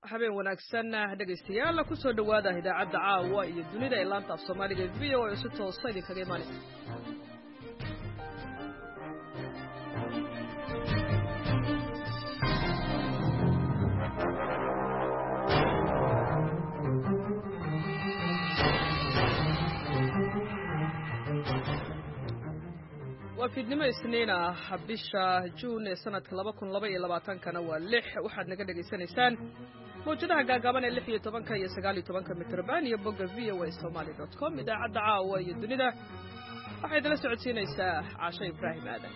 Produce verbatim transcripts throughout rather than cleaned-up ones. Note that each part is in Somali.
habeen wanaagsan dhegaystayaal ku soo dhawaada idaacadda caawa iyo dunida ee laanta af Soomaaliga ee V O A si toos ah idinkaga imaanaysa. وفيدنimo isniin ah bisha June ee sanadka laba kun laba iyo labaatan kana waa lix waxaad naga dhageysanaysaan mowjadaha gaagaaban ee lix iyo toban iyo sagaal iyo toban mitirban iyo bogga v o a somali dot com idaacadda caawa iyo dunida waxay idila socodsiinaysaa Caasha Ibraahim Aadan.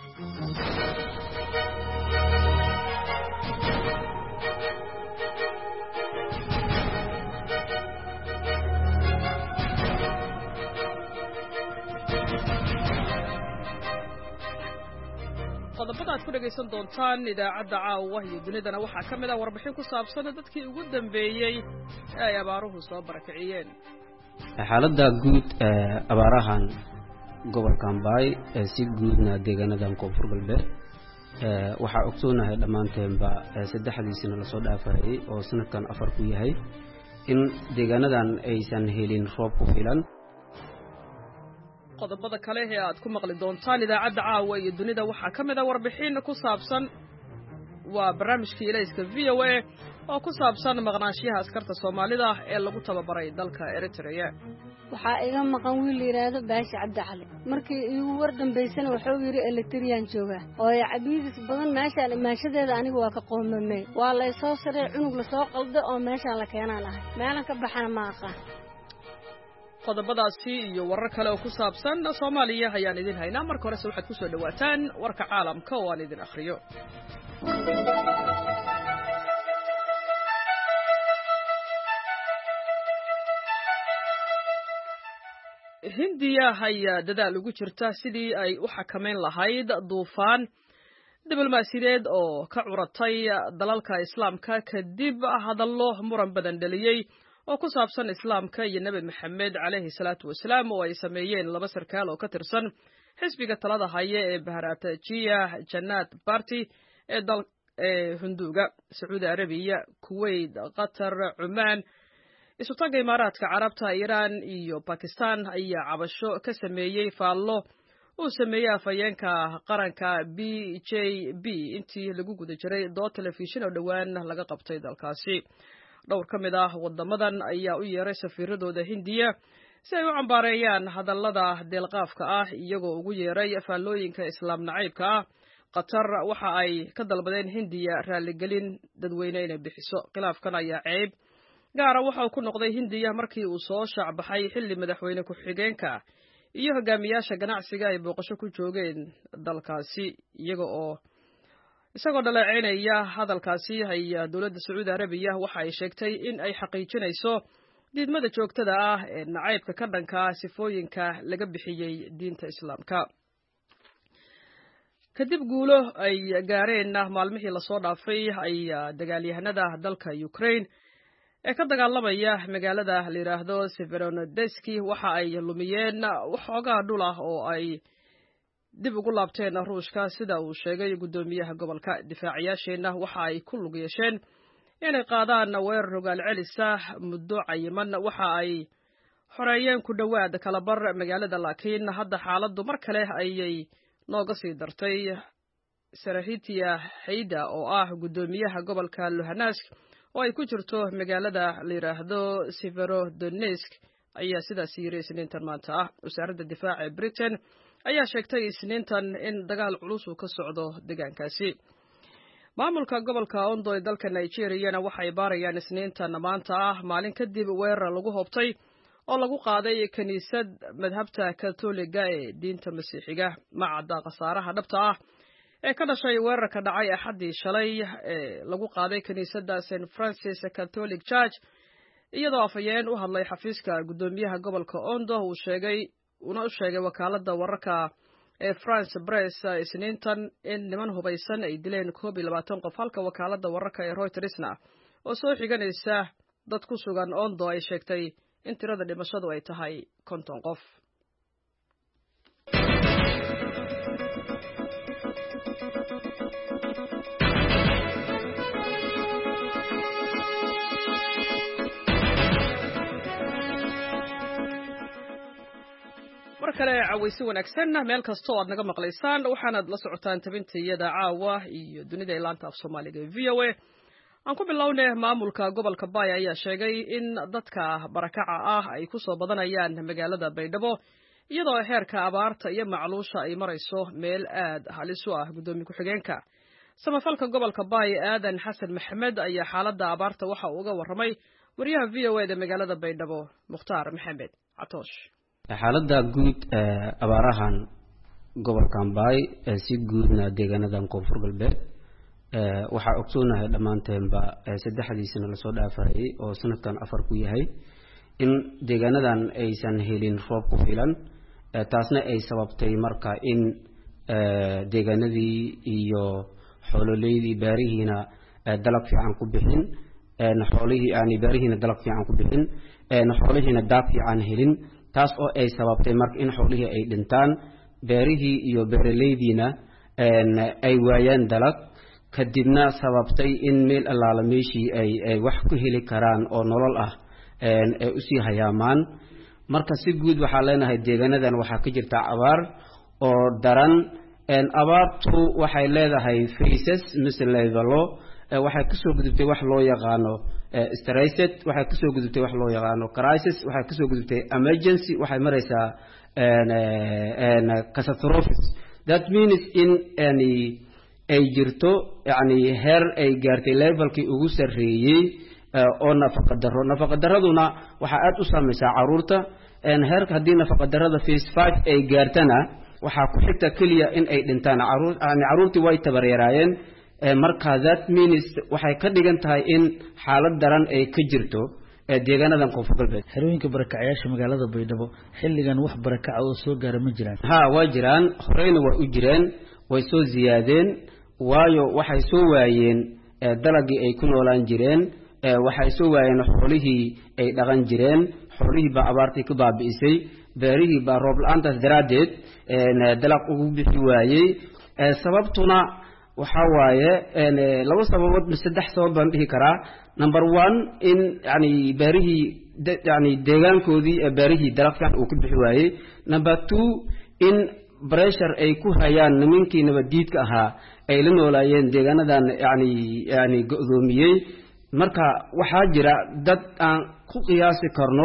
qodobada aad ku dhageysan doontaan idaacadda caawa iyo dunidana waxaa ka mid ah warbixin ku saabsan dadkii ugu dambeeyay ee ay abaaruhu soo barakiciyeen. xaaladda guud ee abaarahan gobolka Ambay ee si guudna deegaanadan koonfur galbeed ee waxa ogsoonahay dhamaanteenba saddexdiisina la soo dhaafayay oo sanadkan afar ku yahay in deegaanadan aysan helin roob ku filan. qodobada kale ee aad ku maqli doontaan idaacadda caawa iyo dunida waxaa ka mid ah warbixin ku saabsan waa barnaamijkii ilayska V O A oo ku saabsan maqnaanshiyaha askarta Soomaalida ee lagu tababaray dalka Eritrea. waxaa iga maqan wiil yiraahdo Baashi Cabdi Cali markii igu war dambeysana wuxuu yiri Eritrean jooga oo ay cabiidis badan meeshaan imaashadeeda anigu waa ka qoomamay waa la soo saray cunug la soo qaldo oo meeshaan la keenaan ah meelan ka baxana ma aqaan. qodobadaasi iyo warar kale oo ku saabsan Soomaaliya ayaan idin haynaa marka hore waxaad ku soo dhawaataan warka caalamka oo aan idin akhriyo. Hindiya ayaa dadaal ugu jirta sidii ay u xakameyn lahayd duufaan diblomaasiyadeed oo ka curatay dalalka Islaamka kadib hadallo muran badan dhaliyay oo ku saabsan islaamka iyo nabi maxamed calayhi salaatu wasalaam oo ay sameeyeen laba sarkaal oo ka tirsan xisbiga talada haya ee Bharatiya Janata Party ee dal ee Hinduuga Saudi Arabia Kuwait Qatar Oman isutaga Imaaraadka Carabta Iran iyo Pakistan ayaa cabasho ka sameeyay faallo uu sameeyay afayeenka qaranka B J P intii lagu guda jiray dood telefishin oo dhawaan laga qabtay dalkaasi. dhowr ka mid ah wadamadan ayaa u yeeray safiiradooda Hindiya si ay u cambaareeyaan hadallada deelqaafka ah iyagoo ugu yeeray faallooyinka islaam nacaybka ah. Qatar waxa ay ka dalbadeen Hindiya raaligelin dadweyne inay bixiso. khilaafkan ayaa ceeb gaara waxa uu ku noqday Hindiya markii uu soo shacbaxay xilli madaxweyne ku-xigeenka iyo hogaamiyaasha ganacsiga ay booqasho ku joogeen dalkaasi iyaga oo isagoo dhaleecaynaya hadalkaasi ayaa dowladda Saudi Arabia waxa ay sheegtay in ay xaqiijinayso diidmada joogtada ah ee nacaybka ka dhanka sifooyinka laga bixiyay diinta Islaamka. kadib guulo ay gaareen maalmihii la soo dhaafay ayaa dagaalyahanada dalka Ukraine ee ka dagaalamaya magaalada la yiraahdo Severodonetsk waxa ay lumiyeen waxoogaa dhul ah oo ay dib ugu laabteen Ruushka sida uu sheegay gudoomiyaha gobolka. difaaciyaasheena waxa ay ku lug yeesheen inay qaadaan weerar rogaal celis ah muddo cayiman waxa ay xoreeyeen ku dhawaad kala bar magaalada laakiin hadda xaaladdu mar kale ayay nooga sii dartay. Sarahitia Hayda oo ah gudoomiyaha gobolka Luhansk oo ay ku jirto magaalada la yiraahdo Severodonetsk ayaa sidaas yiri isniintan maanta ah. wasaaradda difaaca ee Britain ayaa sheegtay isniintan in dagaal culus uu ka socdo deegaankaasi. maamulka gobolka Ondo ee dalka Nigeria waxay baarayaan isniintan maanta ah maalin kadib weerar lagu hobtay oo lagu qaaday kaniisad madhabta Katoliga ee diinta Masiixiga. ma cadda khasaaraha dhabta ah ee ka dhashay weerarka dhacay Axaddii shalay ee lagu qaaday kaniisadda Saint Francis Catholic Church iyadoo afayeen u hadlay xafiiska gudoomiyaha gobolka Ondo uu sheegay una u sheegay wakaaladda wararka ee France Press isniintan in niman hubaysan ay dileen koob iyo labaatan qof halka wakaaladda wararka ee Reutersna oo soo xiganaysa dad ku sugan Ondo ay sheegtay in tirada dhimashadu ay tahay konton qof. kale cawaysi wanaagsan meel kasta oo aad naga maqlaysaan waxaanaad la socotaan tabintayada caawa iyo dunida ilaanta af Soomaaliga V O A aan ku bilownay maamulka gobolka Bay ayaa sheegay in dadka barakaca ah ay ku soo badanayaan magaalada Baydhabo iyadoo heerka abaarta iyo macluusha ay marayso meel aad halis u ah gudoomiye ku-xigeenka samafalka gobolka Bay Aadan Xasan Maxamed ayaa xaaladda abaarta waxa uu uga warramay wariyaha V O A da magaalada Baydhabo Mukhtaar Maxamed Catoosh xaaladda guud abaarahan gobolka Bay si guudna deegaanadan koonfur galbeed waxa ogsoonahay dhamaanteenba saddexdiisana la soo dhaafay oo sanadkan afar ku yahay in deegaanadan aysan helin roob ku filan taasna ay sababtay marka in deegaanadii iyo xoololeydii baarihiina dalab fiican ku bixin xoolihii aan baarihiina dalab fiican ku bixin xoolihiina daaq fiican helin taas oo ay sababtay marka in xoolihii ay dhintaan beerihii iyo beeraleydiina ay waayaan dalag kadibna sababtay in meel allaala meeshii ay ay wax ku heli karaan oo nolol ah ay u sii hayaamaan marka si guud waxaa leenahay deegaanadan waxaa ka jirta abaar oo daran abaartu waxay leedahay phases mise levelo waxay ka soo gudubtay wax loo yaqaano stress waxay ka soo gudubtay wax loo yaqaano crisis waxay ka soo gudubtay emergency waxay maraysaa and catastrophe that means in any ay jirto yani heer ay gaartay levelkii ugu sareeyay oo nafaqa daro nafaqa daraduna waxa aad u saamaysaa caruurta and heerka hadii nafaqa darada phase five ay gaartana waxa ku xigta kaliya in ay dhintaan caruur yani caruurtii way tabareerayeen marka that means waxay ka dhigan tahay in xaalad daran ay ka jirto deegaanadan koonfur galbeed xerooyinka barakacayaasha magaalada Baydhabo xilligan wax barakaca oo soo gaara ma jiraan ha waa jiraan horeyna waa u jireen way soo ziyaadeen waayo waxay soo waayeen dalagii ay ku noolaan jireen waxay soo waayeen xoolihii ay dhaqan jireen xoolihii ba abaartii ka baabi'isay beerihii ba roob la'aantaas daraadeed dalag ugu bixi waayay sababtuna waxa waaye laba sababood saddex sabab baan dhihi karaa number one in yani beerihii yani deegaankoodii beerihii dalag fiican uu ku bixi waayay number two in pressure ay ku hayaan nimankii nabadiidka ahaa ay la noolaayeen deegaanadan yani yani go'doomiyey marka waxaa jira dad aan ku qiyaasi karno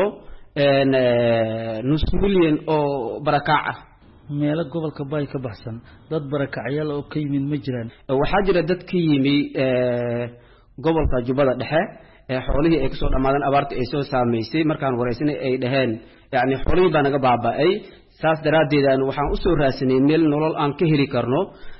nus milyan oo barakac ah meelo gobolka Bay ka baxsan dad barakacayaal oo ka yimid ma jiraan waxaa jira dad ka yimi gobolka Jubbada Dhexe xoolihii ay kasoo dhamaadeen abaarta ay soo saameysay markaan wareysanay ay dhaheen yani xoolihii baa naga baaba'ay saas daraadeedaan waxaan u soo raasanay meel nolol aan ka heli karno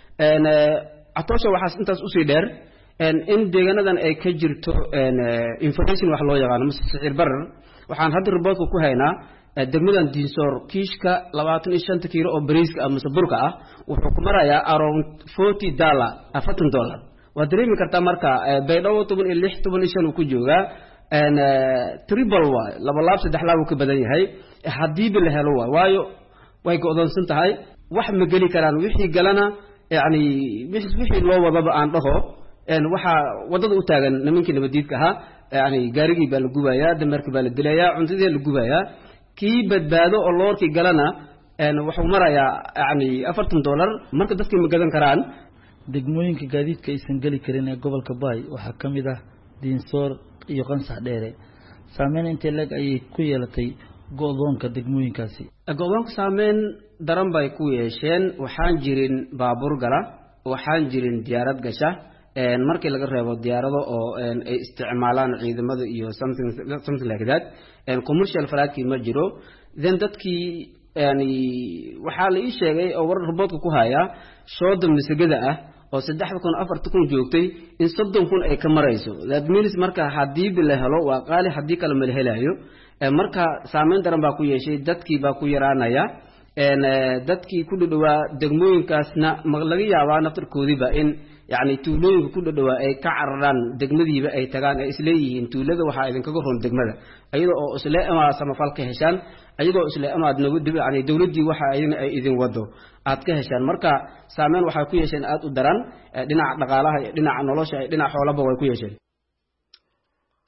Catoosh waxaas intaas u sii dheer in deegaanadan ay ka jirto information wax loo yaqaan sicir barar waxaan hadda riboodka ku haynaa degmadan Dinsor kiishka labaatan iyo shan kiilo oo bariiska ama burka ah wuxuu ku marayaa around forty dollars afartan dollar waa dareemi kartaa marka Baydhabo toban iyo lix toban iyo shan uu ku joogaa and triple way laba laab saddex laab uu ka badan yahay hadii bil helo waayo way go'doonsan tahay wax ma gali karaan wixii galana yani wixii loo wadaba aan dhaho een waxa wadada u taagan nimankii nabadiidka ahaa yani gaarigii baa la gubayaa damarkii baa la dilayaa cuntadii la gubayaa kii badbaado oo loorkii galana een wuxuu marayaa yani afartan dollar marka dadkii ma gadan karaan degmooyinka gaadiidka aysan gali karin ee gobolka Bay waxa kamid ah Dinsor iyo Qansax Dheere saameyn intee lag ay ku yeelatay go'doonka degmooyinkaasi go'doonka saameyn daran bay ku yeesheen waxaan jirin baabuur gala waxaan jirin diyaarad gasha een markii laga reebo diyaarado oo een ay isticmaalaan ciidamada iyo something something like that een commercial flight ma jiro then dadkii yani waxa la ii sheegay oo war riboodka ku haya shooda misagada ah oo saddex kun afar kun joogtay in soddon kun ay ka marayso that means marka hadii bil la helo waa qaali hadii kale ma la helayo marka saameyn daran baa ku yeeshay dadkii baa ku yaraanaya een dadkii ku dhawaa degmooyinkaasna ma laga yaabaa naftarkoodiba in yani tuulooyinka ku dhawaa ay ka cararaan degmadiiba ay tagaan ay isleeyihiin tuulada waxa idin kaga roon degmada ayadoo oo isla ama samafal ka heshaan ayadoo isla ama aad nabad yani dawladii waxa ayna ay idin wado aad ka heshaan marka saameyn waxa ku yeesheen aad u daran dhinaca dhaqaalaha dhinaca nolosha dhinaca xoolaha way ku yeesheen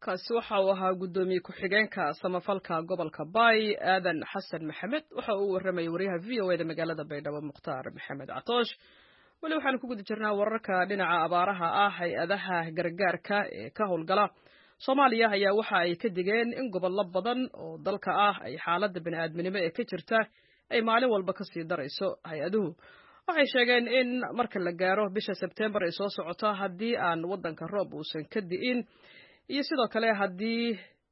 kaasi waxa uu ahaa guddoomiye ku-xigeenka samafalka gobolka Bay Aadan Xasan Maxamed waxa uu warramay wariyaha V O A da magaalada Baydhabo Mukhtaar Maxamed Catoosh wali waxaan ku guda jirnaa wararka dhinaca abaaraha ah hay-adaha gargaarka ee ka howlgala Soomaaliya ayaa waxa ay ka digeen in gobollo badan oo dalka ah ay xaaladda bini'aadminimo ee ka jirta ay maalin walba ka sii darayso hay-aduhu waxay sheegeen in marka la gaaro bisha Sebtembar ay soo socoto haddii aan wadanka roob uusan ka di'in iyo sidoo kale haddii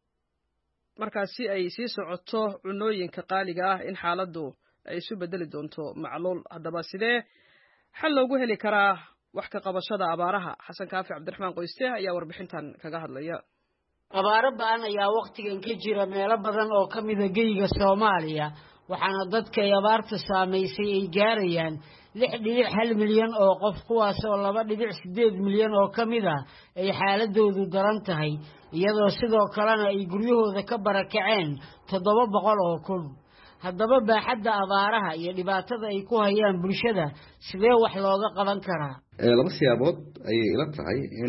markaasi ay sii socoto cunooyinka qaaliga ah in xaaladdu ay isu bedeli doonto macluul haddaba sidee xal loogu heli karaa wax ka qabashada abaaraha xasan kaafi cabdiraxmaan qoyste ayaa warbixintan kaga hadlaya abaaro ba'an ayaa waqtigan ka jira meelo badan oo ka mid ah geyga Soomaaliya waxaana dadka ay abaartu saameysay ay gaarayaan lix dhibic hal milyan oo qof kuwaas oo laba dhibic sideed milyan oo ka mid ah ay xaaladoodu daran tahay iyadoo sidoo kalena ay guryahooda ka barakaceen toddoba boqol oo kun haddaba baaxadda abaaraha iyo dhibaatada ay ku hayaan bulshada sidee wax looga qaban karaa laba siyaabood ayay ila tahay in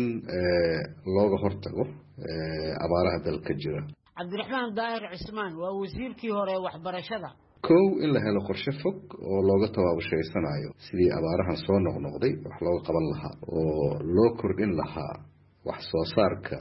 looga hortago abaaraha dalka jira cabdiraxmaan daahir cismaan waa wasiirkii hore waxbarashada kow in la helo qorshe fog oo looga tabaabushaysanaayo sidii abaarahan soo noqnoqday wax looga qaban lahaa oo loo kordhin lahaa wax soo saarka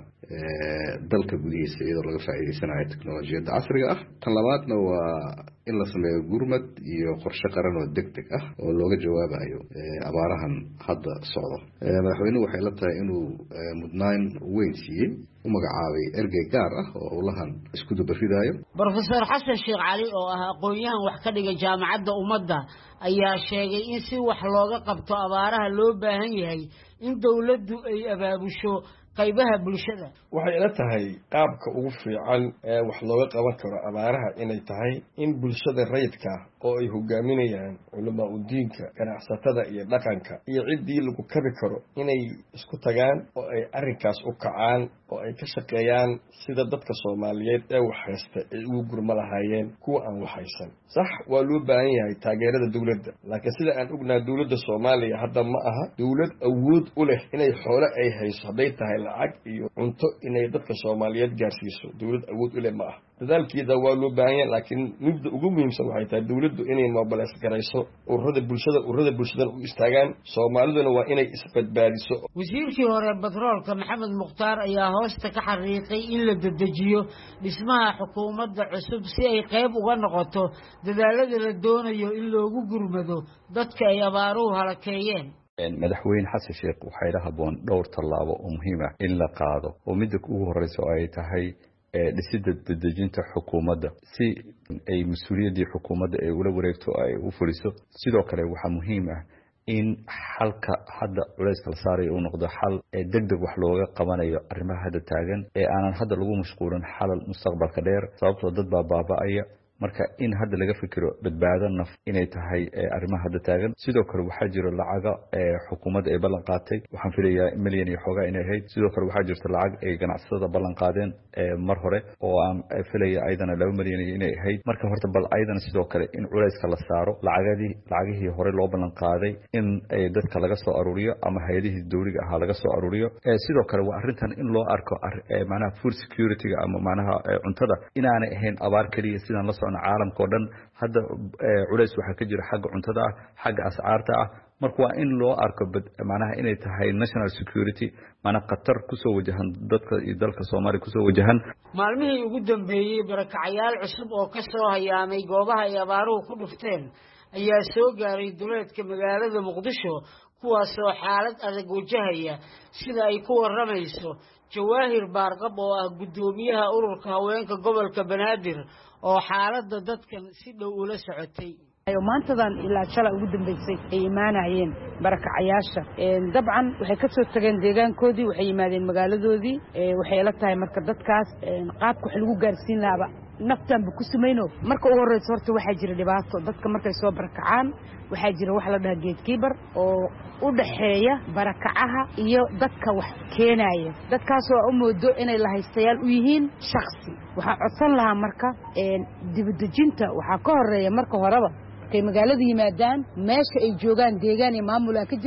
dalka gudihiisa iyadoo laga faa'iideysanayo teknolojiyadda casriga ah tan labaadna waa in la sameeyo gurmad iyo qorshe qaran oo degdeg ah oo looga jawaabayo abaarahan hadda socdo madaxweynuhu waxay la tahay inuu mudnaan weyn siiyey u magacaabay ergey gaar ah oo howlahan isku dubaridayo Professor Xasan Sheekh Cali oo ah aqoon-yahan wax ka dhiga jaamacadda ummadda ayaa sheegay in si wax looga qabto abaaraha loo baahan yahay in dawladdu ay abaabusho qaybaha bulshada waxay ila tahay qaabka ugu fiican ee wax looga qaban karo abaaraha inay tahay in bulshada rayidka oo ay hogaaminayaan culamaa u diinka ganacsatada iyo dhaqanka iyo ciddii lagu kabi karo inay isku tagaan oo ay arrinkaas u kacaan oo ay ka shaqeeyaan sida dadka Soomaaliyeed ee wax haysta ay ugu gurma lahaayeen kuwa aan wax haysan sax waa loo baahan yahay taageerada dawladda laakiin sida aan ognahay dawladda Soomaaliya hadda ma aha dawlad awood u leh inay xoolo ay hayso haday tahay lacag iyo cunto inay dadka Soomaaliyeed gaarsiiso dawlad awood u leh ma aha dadaalkeeda waa loo baahan yahay laakiin midda ugu muhiimsan waxay tahay dawladdu inay mobilize garayso ururada bulshada ururada bulshada u istaagaan Soomaaliduna waa inay isbadbaadiso wasiirkii hore batroolka Maxamed Mukhtaar ayaa hoosta ka xariiqay in la dedejiyo dhismaha xukuumadda cusub si ay qayb uga noqoto dadaalada la doonayo in loogu gurmado dadka ay abaaruhu halakeeyeen madaxweyne xasan sheekh waxay la haboon dhowr tallaabo oo muhiim ah in la qaado oo midda ugu horeysa ay tahay dhisidda dedejinta xukuumadda si ay mas'uuliyadii xukuumadda ay ula wareegto ay u fuliso sidoo kale waxa muhiim ah in xalka hadda culayska la saaray uu noqdo xal degdeg wax looga qabanayo arrimaha hadda taagan ee aanan hadda lagu mashquulin xalal mustaqbalka dheer sababtoo dad baa baaba'aya marka in hadda laga fikiro badbaado naf inay tahay arrimaha hadda taagan sidoo kale waxaa jira lacaga xukuumadda ay ballan qaatay waxaan filayaa milyan iyo xoogaa inay ahayd sidoo kale waxaa jirta lacag ay ganacsatada ballan qaadeen mar hore oo aan filaya ayadana laba milyan inay ahayd marka horta bal ayadana sidoo kale in culayska la saaro lacagadii lacagihii hore loo ballan qaaday in dadka laga soo aruuriyo ama hay'adihii dawliga ahaa laga soo aruuriyo sidoo kale waa arrintan in loo arko macnaha food security-ga ama macnaha cuntada inaanay ahayn abaar keliya sidaan la caalamka oo dhan hadda culays waxa ka jira xagga cuntada ah xagga ascaarta ah marka waa in loo arko macnaha inay tahay national security mana qatar ku soo wajahan dadka iyo dalka Soomaaliya ku soo wajahan maalmihii ugu dambeeyay barakacayaal cusub oo ka soo hayaamay goobaha ay abaaruhu ku dhufteen ayaa soo gaaray duleedka magaalada Muqdisho kuwaas oo xaalad adag wajahaya sida ay ku waramayso Jawaahir Baarqab oo ah gudoomiyaha ururka haweenka gobolka Banaadir oo xaaladda dadkan si dhow ula socotay ayo maantadan ilaa shalay ugu dambeysay ay imaanayeen barakacayaasha dabcan waxay ka soo tageen deegaankoodii waxay yimaadeen magaaladoodii waxay la tahay marka dadkaas qaabka wax lagu gaarsiin lahaa naftan bu ku sameeyno marka ugu horeyso horta waxa jira dhibaato dadka markay soo barakacaan waxa jira wax la dhaha gatekeeper oo u dhaxeeya barakacaha iyo dadka wax keenaya dadkaas oo u moodo inay la haystayaal u yihiin shakhsi waxa codsan lahaa marka dibadejinta waxa ka horeeya marka horeba kay magaalada yimaadaan meesha ay joogaan deegaan iyo maamul ka jiro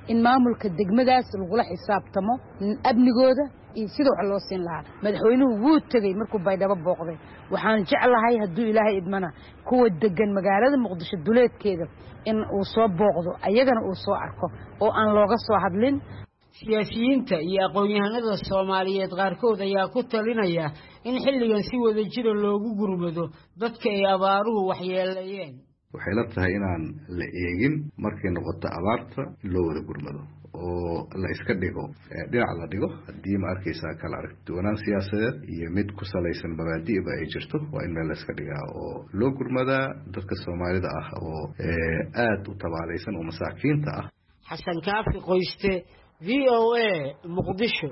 in maamulka degmadaas lagula xisaabtamo amnigooda iyo sida wax loo siin lahaa madaxweynuhu wuu tagay markuu baydhabo booqday waxaan jeclahay hadduu ilaahay idmana kuwa degan magaalada muqdisho duleedkeeda in uu soo booqdo ayagana uu soo arko oo aan looga soo hadlin siyaasiyiinta iyo aqoon-yahanada Soomaaliyeed qaarkood ayaa ku talinaya in xilligan si wada jir loogu gurmado dadka ay abaaruhu waxyeeleeyeen waxay la tahay inaan la eegin markay noqoto abaarta loo wada gurmado oo la iska dhigo dhinac la dhigo haddii ma arkaysaa kala aragtiwanaan siyaasadeed iyo mid ku salaysan mabaadi'ba ay jirto waa in meel la iska dhigaa oo loo gurmadaa dadka Soomaalida ah oo aad u tabaalaysan oo masaakiinta ah. Xasan Kaafi Qoyste V O A Muqdisho.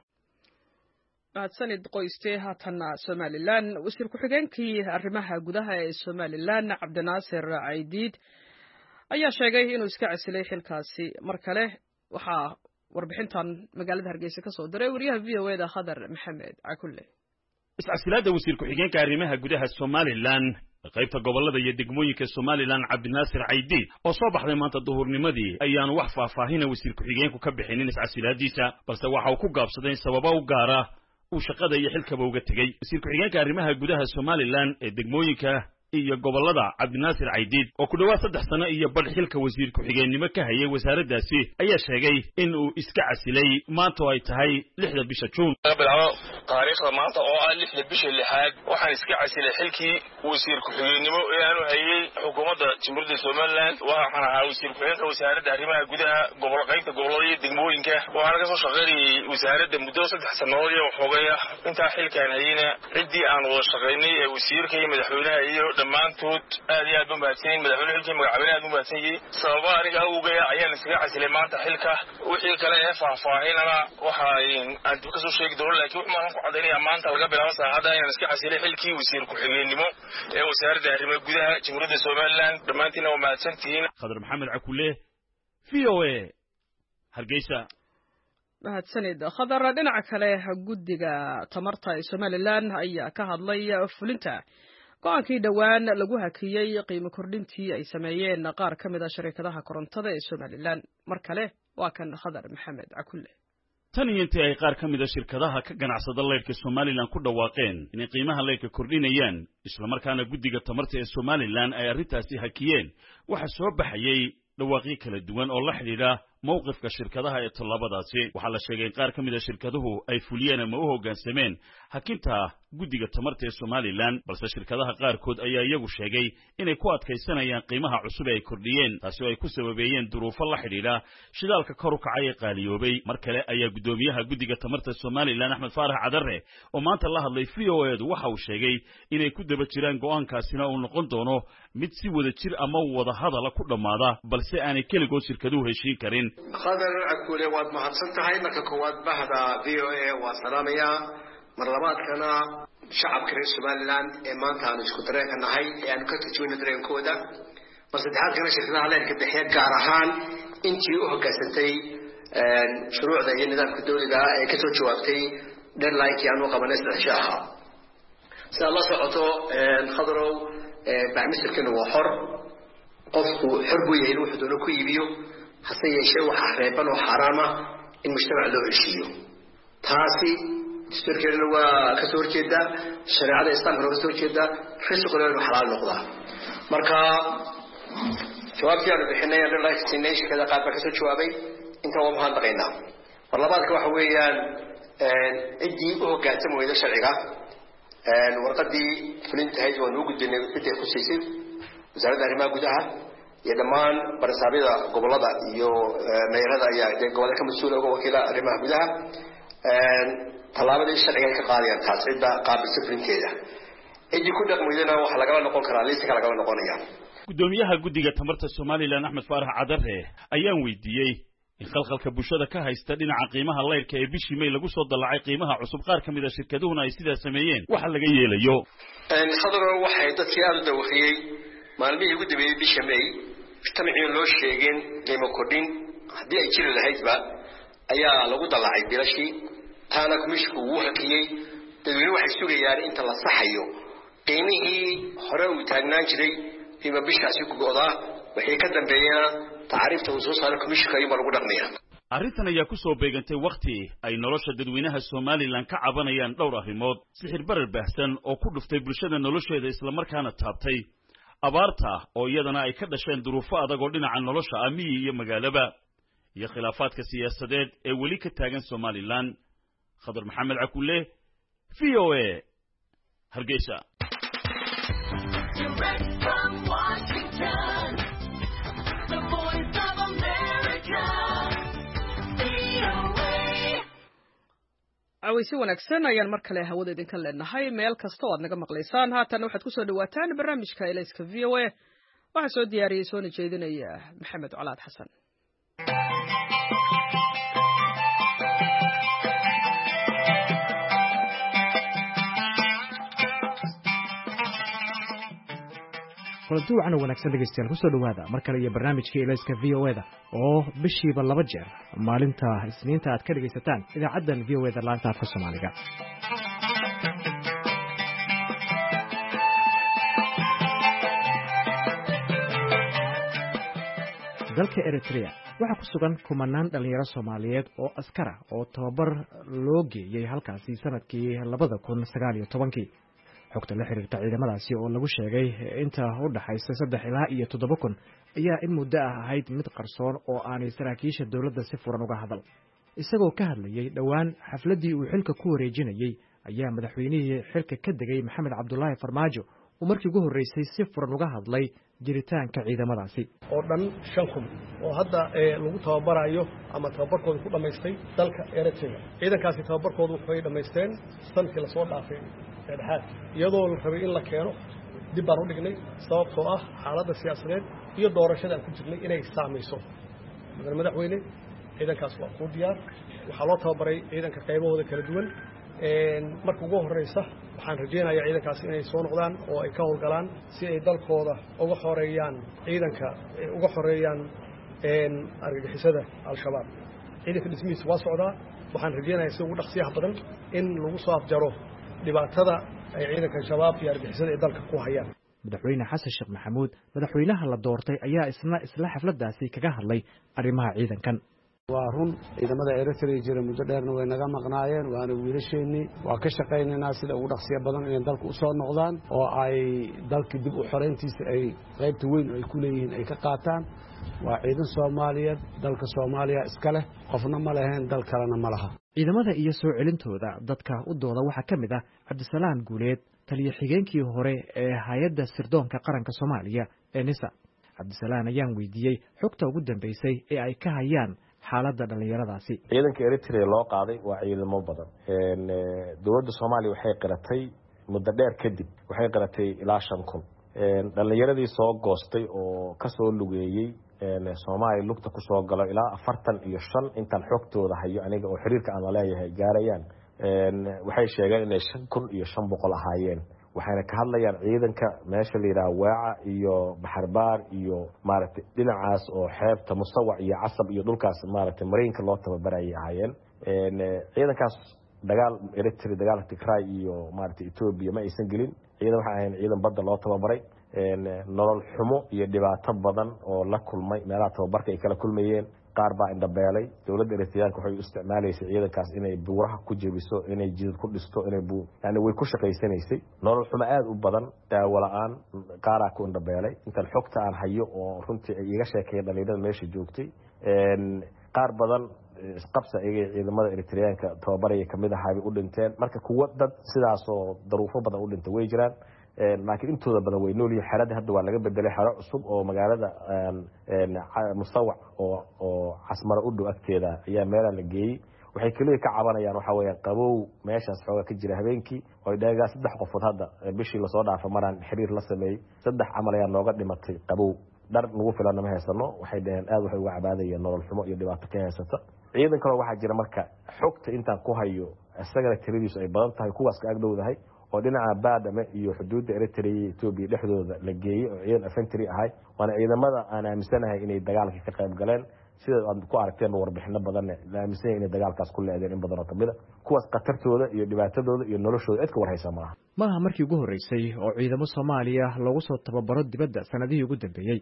mahadsanid qoyste haatana Somaliland wasiir ku-xigeenkii arrimaha gudaha ee Somaliland Cabdinaasir Caydiid ayaa sheegay inuu iska casilay xilkaasi mar kale waxaa warbixintan magaalada Hargeysa ka soo diray wariyaha V O A da Khadar Maxamed Cakulle. iscasilaada wasiir ku-xigeenka arrimaha gudaha Somaliland qaybta gobolada iyo degmooyinka Somaliland Cabdinaasir Caydiid oo soo baxday maanta duhurnimadii ayaan wax faahfaahin wasiir ku-xigeenku ka bixinin iscasilaadiisa balse waxa uu ku gaabsaday sababo u gaara uu shaqada iyo xilkaba uga tagay wasiir ku-xigeenka arrimaha gudaha Somaliland ee degmooyinka iyo gobolada Cabdinaasir Caydiid oo ku dhawaad saddex sano iyo badh xilka wasiir ku-xigeenimo ka hayay wasaaraddaasi ayaa sheegay in uu iska casilay maanta oo ay tahay lixda bisha Juun taariikhda maanta oo ah lixda bisha lixaad waxaan iska casilay xilkii wasiir ku-xigeenimo ee aanu hayay xukuumadda Jamhuuriyadda Somaliland waxaan ahaa wasiir ku-xigeenka wasaaradda arrimaha gudaha gobol qaybta gobolada iyo degmooyinka waxaan ka soo shaqeynayay wasaaradda muddo saddex sanadood iyo xoogaya intaa xilkaan hayayna ciddii aan wada shaqeynay ee wasiirka iyo madaxweynaha iyo dhammaantood aad iyo aad u mahadsanyiin madaxweyne xilkii magacaabina aad u mahadsan yihiin sababa aniga awgeya ayaan iskaga casilay maanta xilka wixii kale ee faahfaahinana waxa aan dib ka soo sheegi doono laakiin waxaan ku cadaynayaa maanta laga bilaabo saacada ayaan iska casilay xilkii wasiir ku-xigeenimo ee wasaaradda arrimaha gudaha Jamhuuriyadda Somaliland dhammaantiina waa mahadsantihiin. Khadar Maxamed Cakulle V O A Hargeysa. mahadsanid Khadar. dhinaca kale guddiga tamarta ee Somaliland ayaa ka hadlay fulinta go'aankii dhawaan lagu hakiyay qiimo kordhintii ay sameeyeen qaar ka mid ah shirkadaha korontada ee Somaliland mar kale waa kan Khadar Maxamed Cakulle. tan iyo intii ay qaar ka mid ah shirkadaha ka ganacsada leyrka Somaliland ku dhawaaqeen inay qiimaha leyrka kordhinayaan isla markaana guddiga tamarta ee Somaliland ay arrintaasi hakiyeen waxa soo baxayay dhawaaqyo kala duwan oo la xidhiidha mowqifka shirkadaha ee tallaabadaasi waxa la sheegay in qaar ka mid ah shirkaduhu ay fuliyeen ama u hoggaansameen hakinta guddiga tamarta ee Somaliland balse shirkadaha qaarkood ayaa iyagu sheegay inay ku adkaysanayaan qiimaha cusub ee ay kordhiyeen taasi oo ay ku sababeeyeen duruufo la xidhiidha shidaalka kor u kacay ee qaaliyoobay mar kale ayaa gudoomiyaha guddiga tamarta Somaliland Axmed Faarax Cadarre oo maanta la hadlay V O A waxa uu sheegay inay ku daba jiraan go'aankaasina uu noqon doono mid si wada jir ama wada hadal ku dhamaada balse aanay kaligood shirkaduhu heshiin karin. Khadar Cakulle waad mahadsan tahay marka koowaad bahda V O A waa salaamaya mar labaadkana shacabka reer Somaliland ee maanta aan isku dareenka nahay ee aan ka turjumayno dareenkooda mar saddexaadkana shirkadaha leerka bixiya gaar ahaan intii u hogaansantay shuruucda iyo nidaamka dawliga ee ka soo jawaabtay deadline-kii aan u qabanay saddex shaaha sida la socoto Khadarow bacmisirkana waa xor qofku xor buu yahay wuxuu doono ku iibiyo hase yeeshee waxa reeban oo xaraam ah in mujtamac loo heshiiyo taasi dastuurkeena waa ka soo horjeeda shariicada islaamka waa ka soo horjeeda risquna waa xalaal noqda marka jawaabtii aan bixinay ee la istinay shirkada qaar ka soo jawaabay inta waa mahad naqaynaa war labaadka waxa weeyaan cidii u hoggaansan weyda sharciga warqadii fulintahay waa ugu gudbinay cidii ku siisay wasaaradda arrimaha gudaha iyo dhammaan barasaabyada gobolada iyo meerada ayaa gobolada ka mas'uul uga wakiila arrimaha gudaha tallaabadii sharciga ay ka qaadayaan taas cidda qaabilsan fulinteeda cidii ku dhaqmaydana waxa laga noqon karaa liiska laga noqonaya. gudoomiyaha guddiga tamarta Somaliland Axmed Faarax Cadarre ayaan weydiiyey in khalkhalka bulshada ka haysta dhinaca qiimaha leyrka ee bishii May lagu soo dalacay qiimaha cusub qaar ka mid ah shirkaduhuna ay sidaa sameeyeen waxa laga yeelayo. Khadar waxay dadkii aad u dawaqiyay maalmihii ugu dambeeyay bisha May mujtamacii loo sheegeen qiimo kordhin haddii ay jiri lahaydba ayaa lagu dalacay bilashii taana kumishku uu hakiyay dadweyne waxay sugayaan inta la saxayo qiimihii hore u taagnaan jiray qiimo bishaasi ku go'daa wixii ka dambeeyana taariifta uu soo saaray kumishka iyo lagu dhaqmayaa. arrintan ayaa ku soo beegantay wakhti ay nolosha dadweynaha Somaliland ka cabanayaan dhowr arrimood sixir barar baahsan oo ku dhuftay bulshada nolosheeda isla markaana taabtay abaarta oo iyadana ay ka dhasheen duruufo adag oo dhinaca nolosha amiyi iyo magaalaba iyo khilaafaadka siyaasadeed ee weli ka taagan Somaliland. Khadar Maxamed Cakulle, V O A, Hargeysa. aweysi wanaagsan ayaan mar kale hawada idinka leenahay meel kasta oo aad naga maqlaysaan haatan waxaad ku soo dhawaataan barnaamijka Elayska V O A waxa soo diyaariyay soo jeedinaya Maxamed Colaad Xasan. kulanti wacan wanaagsan dhegeystayaal ku soo dhawaada mar kale iyo barnaamijka Elayska V O A da oo bishiiba laba jeer maalinta Isniinta aad ka dhegeysataan idaacaddan V O A da laanta afka Soomaaliga. dalka Eritrea waxa ku sugan kumanaan dhalinyaro Soomaaliyeed oo askar ah oo tababar loo geeyay halkaasi sanadkii labada kun sagaal iyo tobankii. xogta la xiriirta ciidamadaasi oo lagu sheegay inta u dhaxaysa saddex ilaa iyo toddoba kun ayaa in muddo ah ahayd mid qarsoon oo aanay saraakiisha dawladda si furan uga hadal. isagoo ka hadlayay dhowaan xafladii uu xilka ku wareejinayay ayaa madaxweynihii xilka ka degay Maxamed Cabdullaahi Farmaajo uu markii ugu horeysay si furan uga hadlay jiritaanka ciidamadaasi oo dhan shan kun oo hadda lagu tababarayo ama tababarkooda ku dhameystay dalka Eritrea. ciidankaasi tababarkoodu waxay dhameysteen sanadkii la soo dhaafay dhexaad iyadoo la rabay in la keeno dib baan u dhignay sababtoo ah xaaladda siyaasadeed iyo doorashada ku jirnay inay saameyso. madaxweyne ciidankaas waa ku diyaar waxaa loo tababaray ciidanka qaybahooda kala duwan marka ugu horeysa waxaan rajeynayaa ciidankaas inay soo noqdaan oo ay ka howlgalaan si ay dalkooda uga xoreeyaan ciidanka uga xoreeyaan argagixisada al-shabaab. ciidanka dhismihiisa waa socdaa waxaan rajeynayaa si ugu dhaqsiyaha badan in lagu soo afjaro dhibaatada ay ciidanka shabaab iyo argagixisada ee dalka ku hayaan. madaxweyne xasan sheekh maxamuud madaxweynaha la doortay ayaa isna isla xafladaasi kaga hadlay arrimaha ciidankan. waa run ciidamada Eritrea jira muddo dheerna way naga maqnaayeen waana wiilasheenii waa ka shaqaynaynaa sida ugu dhaqsiya badan inay dalka u soo noqdaan oo ay dalka dib u xoreyntiisa ay qaybta weyn ay ku leeyihiin ay ka qaataan. waa ciidan Soomaaliyeed dalka Soomaaliya iska leh qofna ma lahayn dal kalena ma laha. ciidamada iyo soo celintooda dadka u dooda waxaa ka mid ah Cabdisalaam Guuleed taliye xigeenkii hore ee hay'adda sirdoonka qaranka Soomaaliya ee NISA. Cabdisalaam ayaan weydiiyey xogta ugu dambeysay ee ay ka hayaan xaaladda dhalinyaradaasi. ciidanka Eritrea loo qaaday waa ciidamo badan. dowladda Soomaaliya waxay qiratay muddo dheer kadib waxay qiratay ilaa shan kun. dhalinyaradii soo goostay oo ka soo lugeeyay Soomaaliya lugta ku soo galo ilaa afartan iyo shan intaan xogtooda hayo aniga oo xiriirka aan la leeyahay gaarayaan waxay sheegeen inay shan kun iyo shan boqol ahaayeen. waxayna ka hadlayaan ciidanka meesha la yiraahdo Waaca iyo Baxarbaar iyo maaragtay dhinacaas oo xeebta Musawac iyo Casab iyo dhulkaas maaragtay mariinka loo tababarayay ahaayeen. ciidankaas dagaal Eritrea dagaal Tigray iyo maaragtay Ethiopia ma aysan gelin. ciidan waxa ahayn ciidan badda loo tababaray. nolol xumo iyo dhibaato badan oo la kulmay meelaha tababarka ay kala kulmayeen. qaar baa indhabeelay. dowladda Eritrea waxay u isticmaalaysay ciidankaas inay buuraha ku jebiso inay jidad ku dhisto inay buu yani way ku shaqaysanaysay. nolol xumo aad u badan daawo la'aan qaaraa ku indhabeelay. intaan xogta aan hayo oo runtii ay iga sheekayeen dhalinyarada meesha joogtay qaar badan isqabsa ay ciidamada Eritreanka tababaraya kamid ahaa u dhinteen. marka kuwa dad sidaas oo daruufo badan u dhintay way jiraan. laakiin intooda badan way nool yihiin. xerada hadda waa laga bedelay xero cusub oo magaalada Musawac oo oo Casmara u dhow agteeda ayaa meel la geeyay. waxay kaliya ka cabanayaan waxa weeyaan qabow meeshaas xooga ka jira habeenkii oo dhaaga saddex qofood hadda bishii la soo dhaafay maraan xiriir la sameeyay saddex camal ayaa nooga dhimatay qabow dhar nagu filan ma haysano. waxay dhaheen aad waxay uga cabaadayeen nolol xumo iyo dhibaato ka haysata. ciidan kale waxaa jira marka xogta intaan ku hayo isagana tiradiisu ay badan tahay kuwaas ka agdhowdahay oo dhinaca Baadame iyo xuduudda Eritrea iyo Ethiopia dhexdooda la geeyay oo ciidan infantry ahay. waana ciidamada aan aaminsanahay inay dagaalka ka qayb galeen sida aad ku aragteen warbixino badan la aaminsan inay dagaalkaas ku leedeen in badan oo kamid ah kuwaas qatartooda iyo dhibaatadooda iyo noloshooda cid ka warhaysa maaha. maaha markii ugu horeysay oo ciidamo Soomaaliya lagu soo tababaro dibadda sanadihii ugu dambeeyay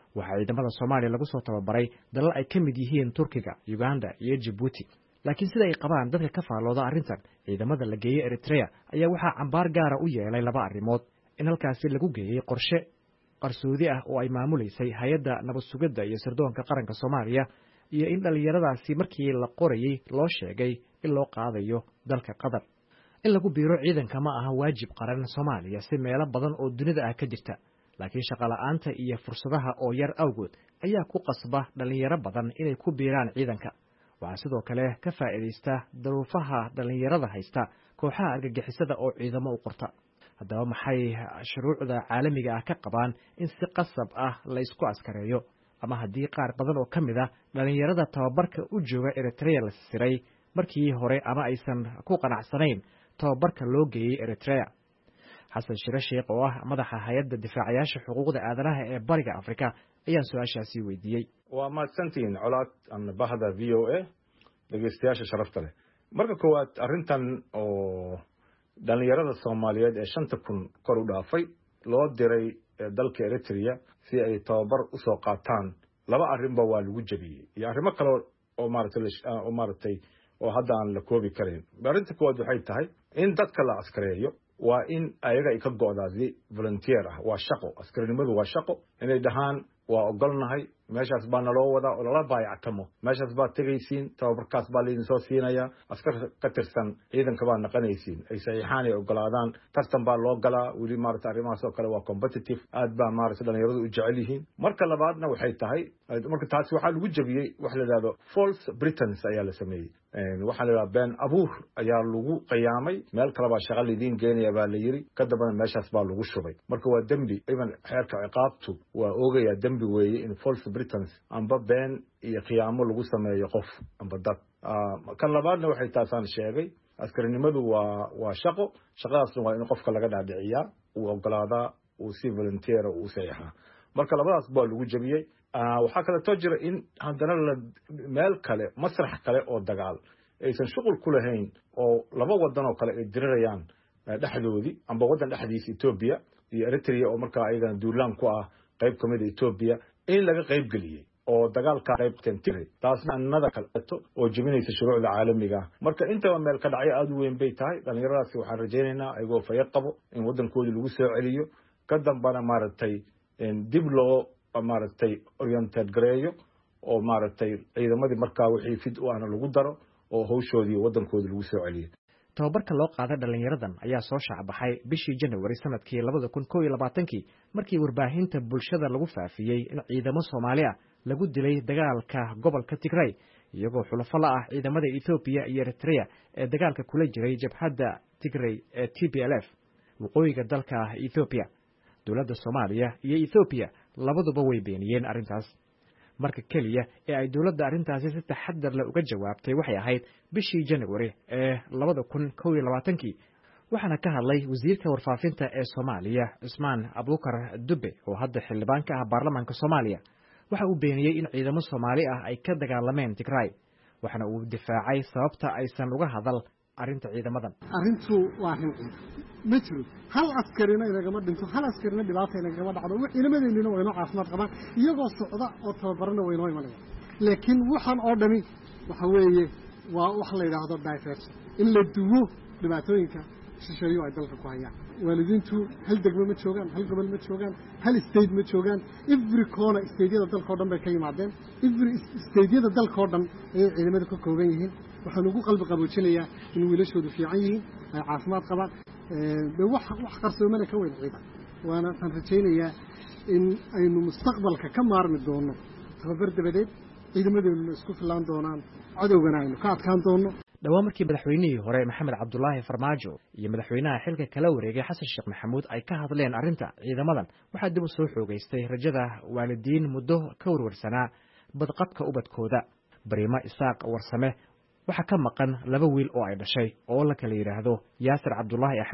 waxaa ciidamada soomaaliya lagu soo tababaray dalal ay ka mid yihiin turkiga uganda iyo jabuuti laakiin sida ay qabaan dadka ka faallooda arrintan ciidamada la geeyey eritrea ayaa waxaa cambaar gaara u yeelay laba arrimood in halkaasi lagu geeyey qorshe qarsoodi ah oo ay maamulaysay hay-adda nabad sugidda iyo sirdoonka qaranka soomaaliya iyo in dhallinyaradaasi markii la qorayey loo sheegay in loo qaadayo dalka qatar in lagu biiro ciidanka ma aha waajib qaran soomaaliya si meelo badan oo dunida ah ka jirta laakiin shaqola'aanta iyo fursadaha oo yar awgood ayaa ku qasba dhallinyaro badan inay ku biiraan ciidanka waxaa sidoo kale ka faa'iidaysta daruufaha dhallinyarada haysta kooxaha argagixisada oo ciidamo u qorta haddaba maxay shuruucda caalamiga ah ka qabaan in si qasab ah la isku askareeyo ama haddii qaar badan oo ka mid ah dhallinyarada tababarka u jooga eritrea la siray markii hore ama aysan ku qanacsanayn tababarka loo geeyey eritrea xasan shire sheekh oo ah madaxa hay-adda difaacayaasha xuquuqda aadanaha ee bariga afrika ayaan su-aashaasi weydiiyey waa mahadsantihiin colaad ama bahda v o a dhegeystayaasha sharafta leh marka koowaad arrintan oo dhallinyarada soomaaliyeed ee shanta kun kor u dhaafay loo diray dalka eritrea si ay tababar usoo qaataan laba arrinba waa lagu jebiyey iyo arrimo kale oo maaragtay oo maaragtay oo hadda aan la koobi karayn arrinta koowaad waxay tahay in dadka la askareeyo waa in ayaga ay ka go'daadi volunteer ah waa shaqo askarinimadu waa shaqo inay dhahaan waa ogolnahay meeshaas baa naloo wadaa oo lala baayactamo meeshaas baad tegaysiin tababarkaas baa laydin soo siinayaa askar ka tirsan ciidanka baa naqanaysiin ay saxiixaan ay ogolaadaan tartan baa loo galaa weli maarata arrimahaas oo kale waa competitive aad baa maarata dhallinyaradu u jecel yihiin marka labaadna waxay tahay marka taasi waxaa lagu jebiyey wax la yidhahdo false britons ayaa la sameeyey waxaa la yidhahda been abuur ayaa lagu qiyaamay meel kale baa shaqa laydiin geenaya baa la yiri ka dambana meeshaas baa lagu shubay marka waa dembi even xeerka ciqaabtu waa oogaya dembi weeye in false britons amba been iyo khiyaamo lagu sameeyo qof amba dad kan labaadna waxay taasaan sheegay askarinimadu waa waa shaqo shaqadaasna waa in qofka laga dhaadhiciyaa uu ogolaadaa uu si volunteer uu saxiixaa marka labadaas baa lagu jebiyey waxaa kaleetoo jira in haddana la meel kale masrax kale oo dagaal aysan shuqul ku lahayn oo laba wadan oo kale ay dirirayaan dhexdoodii amba waddan dhexdiisa Ethiopia iyo Eritrea oo markaa ayagana duulaan ku ah qayb ka mid ah Ethiopia in laga qayb geliyay oo dagaalka qayb qeybtay taasna annada kaleeto oo jebinaysa shuruucda caalamiga marka intaba meel ka dhacay aad u weyn bay tahay dhalinyaradaasi waxaan rajaynaynaa ayagoo fayad qabo in waddankoodii lagu soo celiyo ka dambana maaragtay dib loo maaragtay oriented gareeyo oo maaragtay ciidamadii markaa wixii fid u ahna lagu daro oo hawshoodii waddankoodii lagu soo celiyo tababarka loo qaaday dhalinyaradan ayaa soo shacbaxay bishii January sanadkii labada kun kow iyo labaatankii markii warbaahinta bulshada lagu faafiyey in ciidamo Soomaali ah lagu dilay dagaalka gobolka Tigray iyagoo xulafo la ah ciidamada Ethiopia iyo Eritrea ee dagaalka kula jiray jabhadda Tigray ee T P L F waqooyiga dalka Ethiopia dowladda Soomaaliya iyo Ethiopia labaduba way beeniyeen arrintaas marka kaliya ee ay dowladda arrintaasi si taxaddar leh uga jawaabtay waxay ahayd bishii January ee labada kun kow iyo labaatankii waxaana ka hadlay wasiirka warfaafinta ee Soomaaliya Ismaan Abubakar Dube oo hadda xildhibaan ka ah baarlamaanka Soomaaliya waxa uu beeniyay in ciidamo Soomaali ah ay ka dagaalameen Tigray waxaana uu difaacay sababta aysan uga hadal arrinta ciidamadan arrintu waa arrin ma jiro hal askarina inagama dhinto hal askarina dhibaato inagama dhacdo ciidamadeennina wayno caafimaad qabaan iyagoo socda oo tababarana waynoo imanaya laakiin waxaan oo dhami waxa weeye waa wax la yidhaahdo diversion in la duwo dhibaatooyinka shisheeyo ay dalka ku hayaan waalidiintu hal degmo ma joogaan hal gobol ma joogaan hal state ma joogaan every corner stateyada dalka oo dhan bay ka yimaadeen every stateyada dalka oo dhan ayay ciidamada ka kooban yihiin waxaan ugu qalbi qaboojinayaa in wiilashoodu fiican yihiin ay caafimaad qabaan de wax wax qarsoomana ka weyn ciidan waana waxaan rajaynayaa in aynu mustaqbalka ka maarmi doono tababar dabadeed ciidamadeenu isku filaan doonaan cadowgana aynu ka adkaan doono dhawaan markii madaxweynihii hore Maxamed Cabdullaahi Farmaajo iyo madaxweynaha xilka kala wareegay Xasan Sheekh Maxamuud ay ka hadleen arrinta ciidamadan waxaa dib u soo xoogaystay rajada waalidiin muddo ka warwarsanaa badqabka ubadkooda Bariima Isaaq Warsame waxa ka maqan laba wiil oo ay dhashay oo la kala yiraahdo Yaasir Cabdullaahi Axmed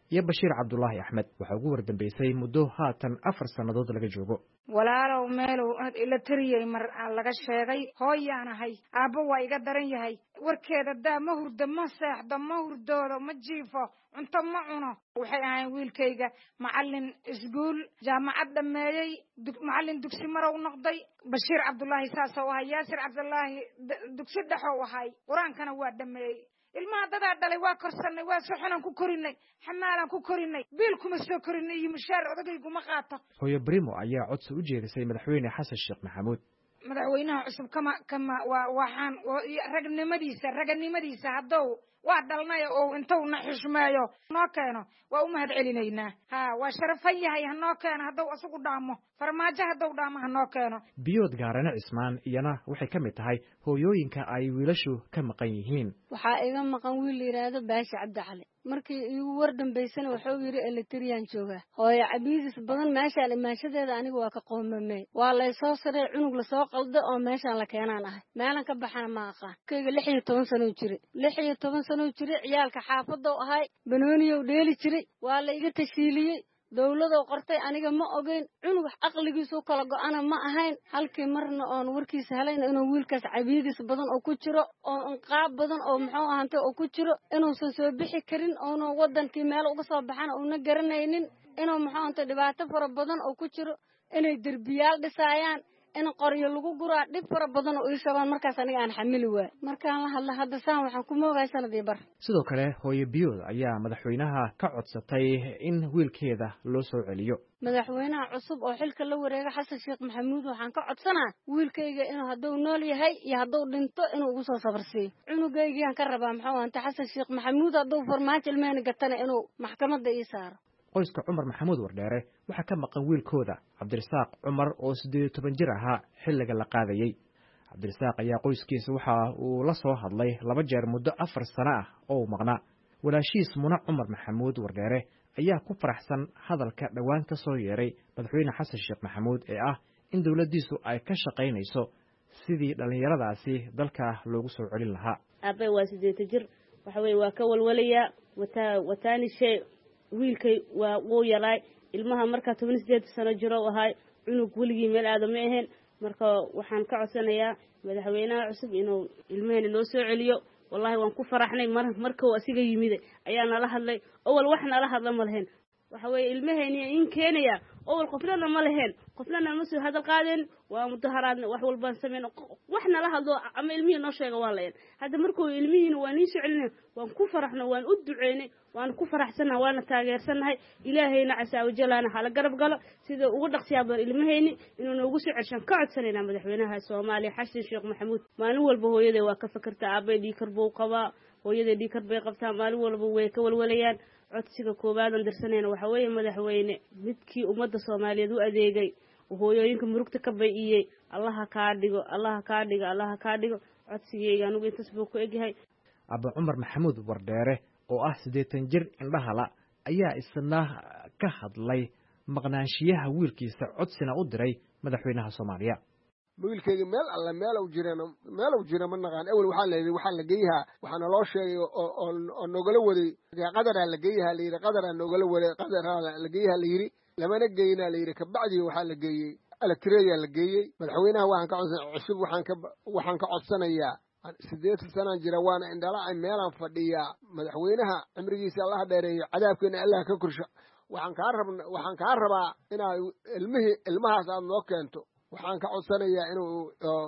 iyo bashiir cabdulaahi axmed waxaa ugu wardambeysay muddo haatan afar sannadood laga joogo walaalow meelow ila tariyey mar laga sheegay hooyaan ahay aabbo waa iga daran yahay warkeeda daa ma hurdo ma seexdo ma hurdoodo ma jiifo cunto ma cuno waxay ahayn wiilkayga macallin iskuul jaamacad dhameeyey macallin dugsi marow noqday bashiir cabdulaahi saasoo ahay yaasir cabdulaahi dugsi dhexow ahay qur-aankana waa dhameeyey ilmaha dadaa dhalay waa korsanay waa soxonaan ku korinay xamaalaan ku korinay biil kuma soo korinay iyo mushaar odayguma qaato hooyo brimo ayaa codsi u jeedisay madaxweyne xasan sheekh maxamuud madaxweynaha cusub kama kama waa waxaan ragnimadiisa raganimadiisa haddou waa dhalnay oo intuu na xushmeeyo noo keeno waa u mahad celinaynaa ha waa sharafan yahay hanoo keeno hadduu isagu dhaamo farmaajo hadduu dhaamo hanoo keeno biyood gaarane cismaan iyana waxay ka mid tahay hooyooyinka ay wiilashu ka maqan yihiin waxaa iga maqan wiil la yidhaahdo baashi cabdi cali markii igu war dambaysana wuxuu yidhi eletriyaan joogaa hooyo cabiidis badan meeshaan imaashadeeda aniga waa ka qoomamey waa laysoo sarey cunug lasoo qaldo oo meeshaan la keenaan ahay meelan ka baxana ma aqaan kayga lix iyo toban sanoo jire lix iyo toban sanoo jire ciyaalka xaafadou ahay banooniyow dheeli jiray waa la iga tashiiliyey dawladow qortay aniga ma ogeyn cunug aqligiisu kala go-ana ma ahayn halkii marna oon warkiisa helayna inuu wiilkaas cabiidis badan oo ku jiro oo inqaab badan oo muxuu ahantay oo ku jiro inuusan soo bixi karin oona wadankii meel uga soo baxana uuna garanaynin inuu muxuu ahantay dhibaato fara badan oo ku jiro inay derbiyaal dhisaayaan in qoryo lagu guraa dhib fara badan oo ii shabaan markaas aniga aan xamili waay markaan la hadla hadda saan waxaan ku moogahay sanadii bar sidoo kale hooyo biyood ayaa madaxweynaha ka codsatay in wiilkeeda loo soo celiyo madaxweynaha cusub oo xilka la wareega xasan sheekh maxamuud waxaan ka codsanaa wiilkayga inuu hadduu nool yahay iyo hadduu dhinto inuu ugu soo sabarsiiyo cunugaygiaan ka rabaa muxuu ahantay xasan sheekh maxamuud hadduu farmaajo ilmehena gatana inuu maxkamadda ii saaro qoyska cumar maxamuud wardheere waxaa ka maqan wiilkooda cabdirasaaq cumar oo siddeed iyo toban jir ahaa xilliga la qaadayey cabdirasaaq ayaa qoyskiisa waxa uu la soo hadlay laba jeer muddo afar sano ah oo uu maqnaa walaashiis muna cumar maxamuud wardheere ayaa ku faraxsan hadalka dhowaan ka soo yeeray madaxweyne xasan sheekh maxamuud ee ah in dowladdiisu ay ka shaqaynayso sidii dhallinyaradaasi dalka loogu soo celin lahaa aabbe waa siddeetan jir waxa weye waa ka walwalayaa wataa wataani shay wiilkay waa wuu yaraay ilmaha markaa toban sideed sano jiro ahay cunug weligii meel aada ma ahayn marka waxaan ka codsanayaa madaxweynaha cusub inuu ilmahena noo soo celiyo wallahi waan ku faraxnay mar markuu asiga yimid ayaa nala hadlay awal wax nala hadla ma lahayn waxa weeye ilmahayni in keenaya awal qofnana ma lahayn qofnana ma soo hadal qaadeen waa mudaharaadna wax walbaan sameyn wax nala hadlo ama ilmihii noo sheega waa lahayn hadda markuu ilmihiina waa nii soo celinay waan ku faraxno waan u duceynay waan ku faraxsanahay waana taageersanahay ilaahayna casaa wajalaana hala garab galo sida ugu dhaqsiyaa badan ilmahayni inuu noogu soo celshaan ka codsanaynaa madaxweynaha Soomaaliya xasan sheekh maxamuud maalin walba hooyaday waa ka fakartaa aabay dhiikar buu qabaa hooyaday dhiikar bay qabtaa maalin walba way ka walwalayaan codsiga koobaad aan dirsanayna waxa weeye madaxweyne midkii ummadda Soomaaliyeed u adeegay hooyooyinka murugta ka bay'iyay allaha ka dhigo allaha ka dhigo allaha ka dhigo codsigayga anigu intaas buu ku egyahay Abba Cumar Maxamuud Wardheere oo ah siddeetan jir indhahala ayaa isna ka hadlay maqnaanshiyaha wiilkiisa codsina u diray madaxweynaha Soomaaliya wiilkayga meel alla meel uu jirana meel uu jira ma naqaan awal waxaa la yidhi waxaa la geeyaha waxaana loo sheegay oo nogala waday qadaraa la geeyaha la yidhi qadaraa nogala waday qadaraa la geeyaha la yidhi lamana geeyina la yidhi kabacdii waxaa la geeyey elektriyaa la geeyey madaxweynaha waxaan ka codsan cusub waxaan ka waxaan ka codsanayaa siddeetan sanaan jira waana indhalacay meelaan fadhiyaa madaxweynaha cimrigiisa allaha dheereeyo cadaabkeena allah ka korsho waxaan kaa rabna waxaan kaa rabaa inaad ilmihii ilmahaas aad noo keento waxaan ka codsanayaa inuu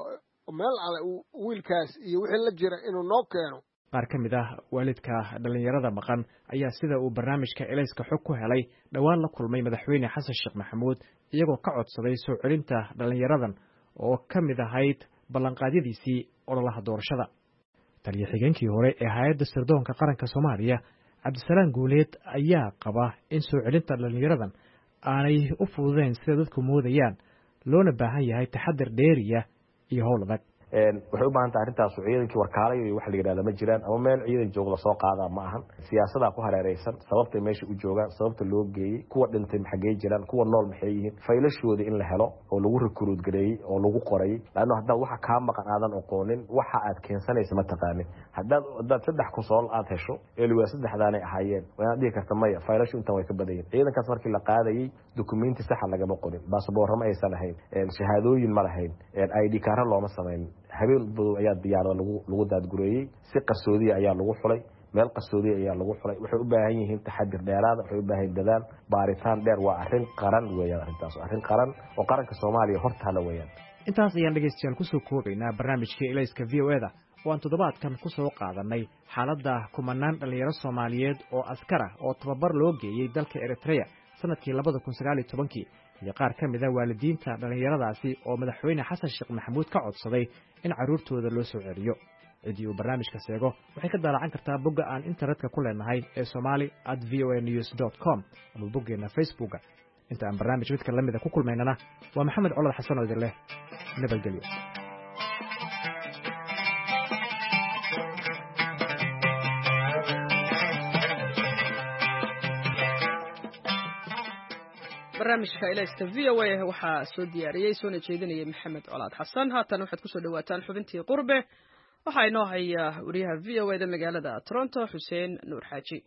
meel alle wiilkaas iyo wixii la jira inuu noo keeno qaar ka mid ah waalidka dhalinyarada maqan ayaa sida uu barnaamijka elayska xog ku helay dhowaan la kulmay madaxweyne xasan sheekh maxamuud iyagoo ka codsaday soo celinta dhalinyaradan oo ka mid ahayd ballanqaadyadiisii ololaha doorashada taliya xigeenkii hore ee hay-adda sirdoonka qaranka Soomaaliya Cabdisalaam Guuleed ayaa qaba in soo celinta dhalinyaradan aanay u fududeyn sida dadku moodayaan loona baahan yahay taxaddar dheeriya iyo howl adag waxay u baahan tahay arrintaas ciidankii warkaalayo iyo waxa la yidhahda ma jiraan ama meel ciidan joog lasoo qaadaa ma ahan siyaasadaa ku hareereysan sababtay meesha u joogaan sababta loo geeyey kuwa dhintay maxagey jiraan kuwa nool maxay yihiin faylashooda in la helo oo lagu recruit gareeyey oo lagu qorayay laanno haddaad waxa kaa maqan aadan aqoonin waxa aad keensanaysa ma taqaanin haddaad haddaad saddex kusool aad hesho eeliwaa saddexdaanay ahaayeen waanaad dhihi karta maya faylashu intan way ka badayeen ciidankaas markii la qaadayey dukumenti saxa lagama qorin baasaboorama aysan lahayn shahaadooyin ma lahayn i d kaara looma samayn habeen badow ayaa diyaarada lagu lagu daadgureeyey si qarsoodiya ayaa lagu xulay meel qarsoodiya ayaa lagu xulay waxay u baahan yihiin taxadir dheeraada waxay u baahan yihiin dadaal baaritaan dheer waa arrin qaran weeyaan arrintaas arrin qaran oo qaranka Soomaaliya hortaala weeyaan intaas ayaan dhageystayaal ku soo koobaynaa barnaamijkii Ilayska V O A-da oo aan toddobaadkan ku soo qaadanay xaaladda kumanaan dhalinyaro Soomaaliyeed oo askar ah oo tababar loo geeyay dalka Eritrea sanadkii labada kun sagaal iyo tobankii iyo qaar ka mid ah waalidiinta dhalinyaradaasi oo madaxweyne xasan sheekh maxamuud ka codsaday in caruurtooda loo soo celiyo cidii uu barnaamijka seego waxay ka daalaacan kartaa bogga aan internetka ku leenahay ee somali at v o a news dot com ama boggeena facebooka inta aan barnaamij midka la mida ku kulmaynana waa maxamed colad xasan oo idin leh nabadgelyo barnaamijka Ilayska V O A waxaa soo diyaariyey soona jeedinayay maxamed colaad xasan haatan waxaad ku soo dhawaataan xubintii qurbe waxaa inoo haya wariyaha V O A da magaalada Toronto Xuseen Nuur Xaaji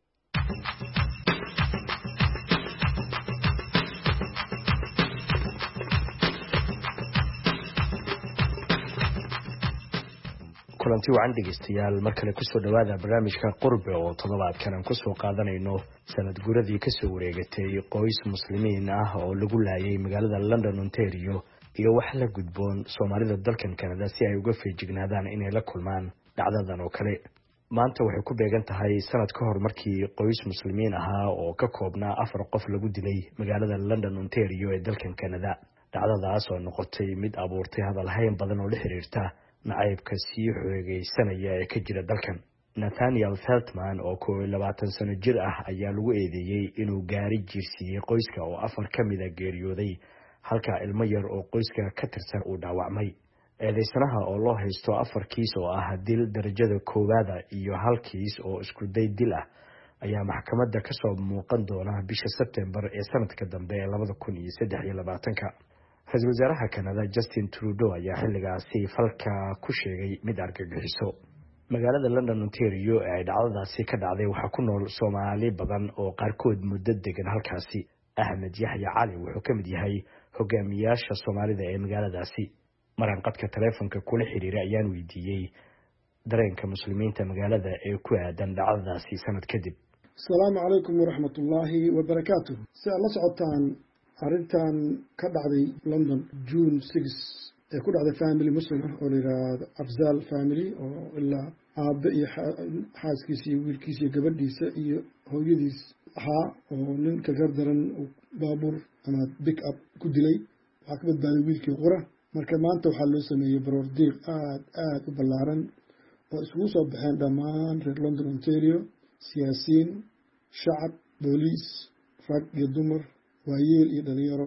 kulanti wacan dhegeystayaal mar kale ku soo dhawaada barnaamijka qurbe oo toddobaadkan aan ku soo qaadanayno sanad guuradii ka soo wareegatay qoys muslimiin ah oo lagu laayay magaalada London Ontario iyo wax la gudboon Soomaalida dalkan Canada si ay uga feejignaadaan inay la kulmaan dhacdadan oo kale maanta waxay ku beegan tahay sanad ka hor markii qoys muslimiin ahaa oo ka koobnaa afar qof lagu dilay magaalada London Ontario ee dalkan Canada dhacdadaas oo noqotay mid abuurtay hadal hayn badan oo la xiriirta nacaybka sii xoogaysanaya ee ka jira dalkan Nathaniel Feldman oo koob iyo labaatan sano jir ah ayaa lagu eedeeyay inuu gaari jiirsiiyey qoyska oo afar ka mid ah geeriyooday halka ilmo yar oo qoyska ka tirsan uu dhaawacmay eedeysanaha oo loo haysto afar kiis oo ah dil darajada koowaada iyo hal kiis oo isku day dil ah ayaa maxkamadda ka soo muuqan doona bisha September ee sanadka dambe ee labada kun iyo saddex iyo labaatanka ra-iisul wasaaraha Canada Justin Trudeau ayaa xilligaasi falka ku sheegay mid argagixiso magaalada London Ontario ee ay dhacdadaasi ka dhacday waxaa ku nool Soomaali badan oo qaarkood muddo degan halkaasi Ahmed Yahya Cali wuxuu ka mid yahay hogaamiyaasha Soomaalida ee magaaladaasi maran qadka telefoonka kula xiriiray ayaan weydiiyey dareenka muslimiinta magaalada ee ku aadan dhacdadaasi sanad kadib Assalaamu calaykum waraxmatullaahi wabarakaatuh si aad la socotaan arrintan ka dhacday London June sixth ee ku dhacday family muslim oo la yiraahdo Afzal family oo ilaa aabe iyo xaaskiisa iyo wiilkiisa iyo gabadhiisa iyo hooyadiis ahaa oo nin ka gardaran baabuur ama pick up ku dilay waxaa ka badbaaday wiilkii qura marka maanta waxaa loo sameeyey baroor diiq aad aad u ballaaran oo isugu soo baxeen dhammaan reer London Ontario siyaasiyiin shacab booliis rag iyo dumar waayeel iyo dhalinyaro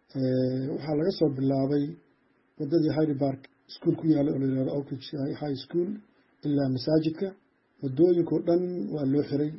waxaa laga soo bilaabay wadadii Hyde Park school ku yaala oo la yiraahdo Oakridge High School ilaa masaajidka wadooyinkoo dhan waa loo xiray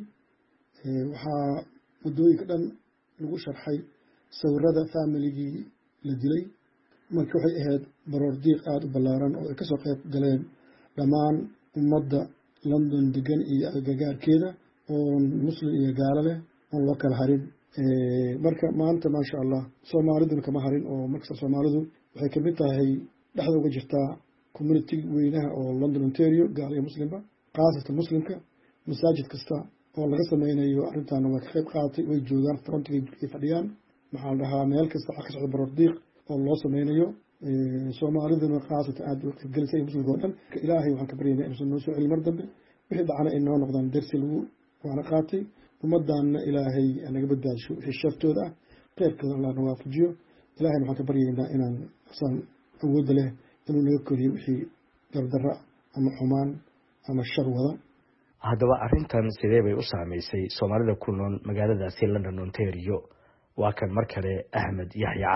waxaa wadooyinka dhan lagu sharxay sawirada familigii la dilay marka waxay ahayd baroor diiq aada u ballaaran oo ay kasoo qayb galeen dhammaan ummadda London degan iyo agagaarkeeda oon muslim iyo gaalo leh oon loo kala harin marka maanta maasha allah soomaaliduna kama harin oo markasta soomaalidu waxay kamid tahay dhexda uga jirtaa community weynaha oo London Ontario gaal iyo muslimba qaasatan muslimka masaajid kasta oo laga sameynayo arrintan waa ka qayb qaatay way joogaan frontiga ay fadhiyaan maxaa la dhahaa meel kasta waxaa ka socda baroor diiq oo loo sameynayo soomaaliduna qaasatan aada u qaybgelisay muslimka oo dhan ilaahay waxaan ka baryaynaa inuusan noo soo celin mar dambe wixii dhacna ay noo noqdaan darsi lagu waana qaatay ummaddaanna ilaahay naga badbaadisho wixii shartooda ah kheyrkooda allah na waafajiyo ilaahayna waxaan ka baryaynaa inaan asaan awoodda leh inuu naga koriyo wixii dardarra ama xumaan ama shar wada haddaba arrintan sidee bay u saamaysay Soomaalida ku nool magaaladaasi London Ontario waa kan mar kale Ahmed Yahya Cali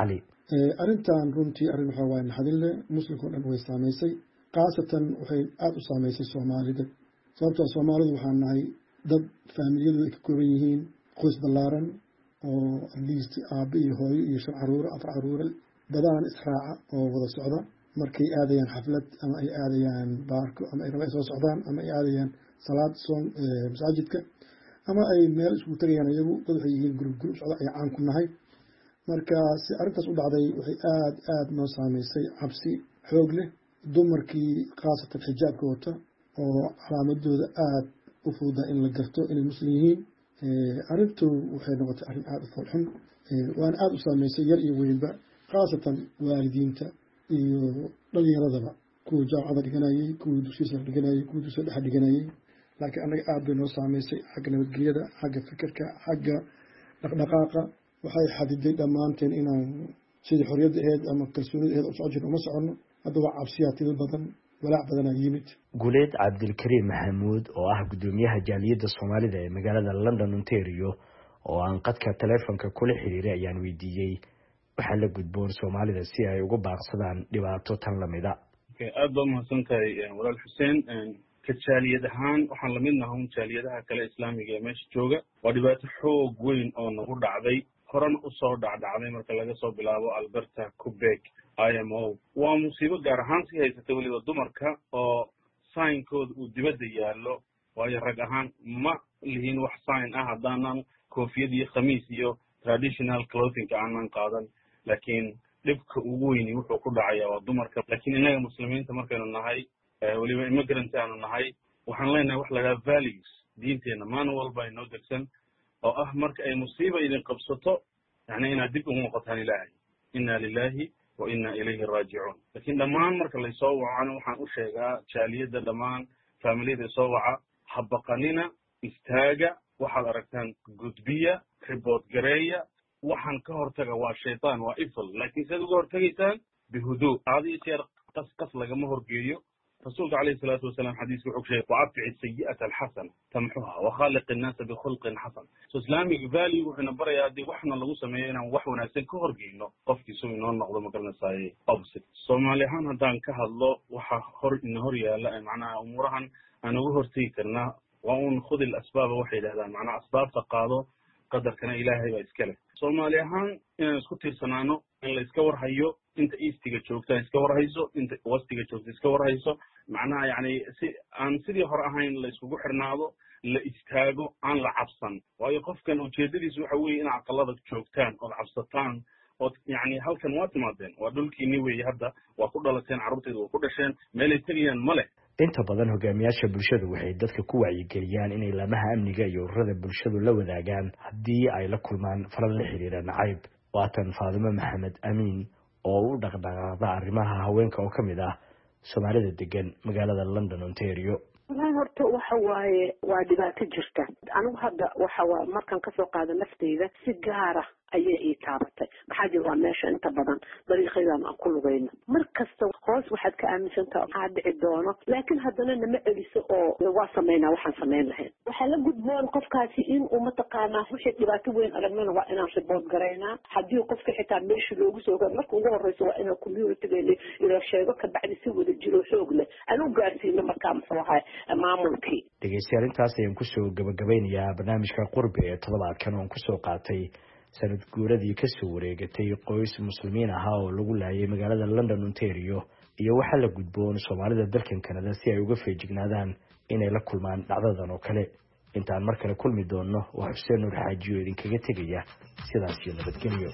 arrintan runtii arrin waxaa waaye naxdin leh muslimka o dhan way saamaysay khaasatan waxay aada u saamaysay soomaalida sababtoo soomaalidu waxaan nahay dad faamiliyadu ay ka kooban yihiin qoys ballaaran oo atleast aabbe iyo hooyo iyo shan caruuro afar caruuro badaan israaca oo wada socda markay aadayaan xaflad ama ay aadayaan baarko ama ay raba ay soo socdaan ama ay aadayaan salaad soon masaajidka ama ay meel iskugu tagayaan iyagu dad waxay yihiin gurub gurub socda ay caan ku nahay marka si arrintaas u dhacday waxay aada aada noo saamaysay cabsi xoog leh dumarkii khaasatan xijaabka wata oo calaamadooda aada u fududa in la garto inay muslim yihiin arrintu waxay noqotay arrin aada u foolxun waana aada u saamaysay yar iyo weynba khaasatan waalidiinta iyo dhalinyaradaba kuwa jaamacada dhiganayay kuwii dugsiya sare dhiganayay kuwii dugsiya dhexe dhiganayay laakiin annaga aada bay noo saamaysay xagga nabadgelyada xagga fikirka xagga dhaqdhaqaaqa waxay xadiday dhammaanteen inaan sidii xorriyadda aheyd ama kalsoonida aheyd u soco jirno uma soconno hadda waa cabsiyaa tiro badan walaac badanaa yimid guuleed cabdilkariim maxamuud oo ah guddoomiyaha jaaliyadda soomaalida ee magaalada london ontario oo aan qadka taleefonka kula xiriiray ayaan weydiiyey waxaa la gudboon soomaalida si ay uga baaqsadaan dhibaato tan lamida aada baa umahadsan tahay walaal xuseen ka jaaliyad ahaan waxaan lamid nahay un jaaliyadaha kale islaamiga ee meesha jooga waa dhibaato xoog weyn oo nagu dhacday horena usoo dhacdhacday marka laga soo bilaabo alberta quebec i m o waa musiibo gaar ahaan sii haysatay weliba dumarka oo saynkooda uu dibadda yaallo waayo rag ahaan ma lihiin wax sign ah haddaanan koofiyad iyo khamiis iyo traditional clothingka aanan qaadan laakiin dhibka ugu weyni wuxuu ku dhacayaa waa dumarka laakiin innaga muslimiinta markaynu nahay weliba immigrant aanu nahay waxaan leenahay wax lagaa values diinteenna maalin walba inoo degsan oo ah marka ay musiiba idin qabsato yani inaad dib ugu noqotaan ilaahay inna lilahi wa inna ilayhi raajicuun laakiin dhammaan marka laysoo wacana waxaan u sheegaa jaaliyadda dhammaan faamiliyada isoo waca ha baqanina istaaga waxaad aragtaan gudbiya ribood gareeya waxaan ka hortaga waa shaytaan waa ifl laakiin siaad uga hortegaysaan bihuduu aada iyo jeer qas qas lagama horgeeyo rasuulka calayhi salaatu wasalaam xadiiska wuxuu sheegay wacafici sayi'ata alxasana tamxuha wakhaaliq innaasa bikhulqin xasan so islamic value wuxuuna barayaa haddii waxna lagu sameeyo inaan wax wanaagsan ka horgeyno qofkiisu inoo noqdo magaranaysaay opposite soomaali ahaan haddaan ka hadlo waxa hor ina hor yaalla macnaha umuurahan aan uga hortegi karnaa waa un khudi lasbaaba waxay yidhahdaan macnaha asbaabta qaado qadarkana ilaahay baa iska leh soomaali ahaan inaan isku tiirsanaano in la iska warhayo inta eastiga joogta iska warhayso inta westiga joogta iska warhayso macnaha yani si aan sidii hore ahayn la iskugu xirnaado la istaago aan la cabsan waayo qofkan ujeedadiisu waxa weeye inaad aqalada joogtaan ood cabsataan ood yani halkan waa timaadeen waa dhulkiini weeye hadda waa ku dhalateen carruurteeda waa ku dhasheen meelay tegayaan ma leh inta badan hogaamiyaasha bulshadu waxay dadka ku wacyigeliyaan inay laamaha amniga iyo ururada bulshadu la wadaagaan haddii ay la kulmaan falal la xiriira nacayb waatan faadimo maxamed amiin oo u dhaqdhaqaaqda arrimaha haweenka oo ka mid ah soomaalida degan magaalada london ontario walahi horta waxa waaye waa dhibaato jirta anigu hadda waxa waa markaan kasoo qaada nafteyda si gaara ayay ii taabatay maxaa jira waa meesha inta badan dariiqadan aan ku lugayno mar kasta hoos waxaad ka aaminsantaha waxaa dhici doono laakiin haddana nama celiso oo waa sameynaa waxaan samayn lahayn waxaa la gudboon qofkaasi in uu mataqaanaa wixii dhibaato weyn aragnana waa inaan ribood garaynaa haddii qofka xitaa meesha loogu soo gaar marka ugu horeysa waa inaan communitygeena ila sheego kabacdi si wada jiro xoog leh aan u gaarsiino markaa muxuahay maamulkii dhegeystayaal intaas ayaan kusoo gabagabeynayaa barnaamijka qurbi ee toddobaadkan oon kusoo qaatay sanad guuradii kasoo wareegatay qoys muslimiin ahaa oo lagu laayay magaalada london ontario iyo waxaa la gudboon soomaalida dalkan kanada si ay uga feejignaadaan inay la kulmaan dhacdadan oo kale intaan mar kale kulmi doonno waa xuseen nuur xaajiyo idinkaga tegaya sidaas iyo nabadgelyo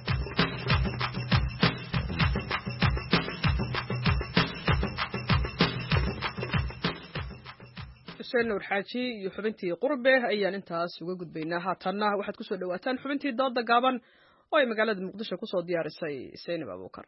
xuseen nuur xaaji iyo xubintii qurbe ayaan intaas uga gudbaynaa haatanna waxaad kusoo dhawaataan xubintii dooda gaaban oo ay magaalada muqdisho kusoo diyaarisay seynab abuukar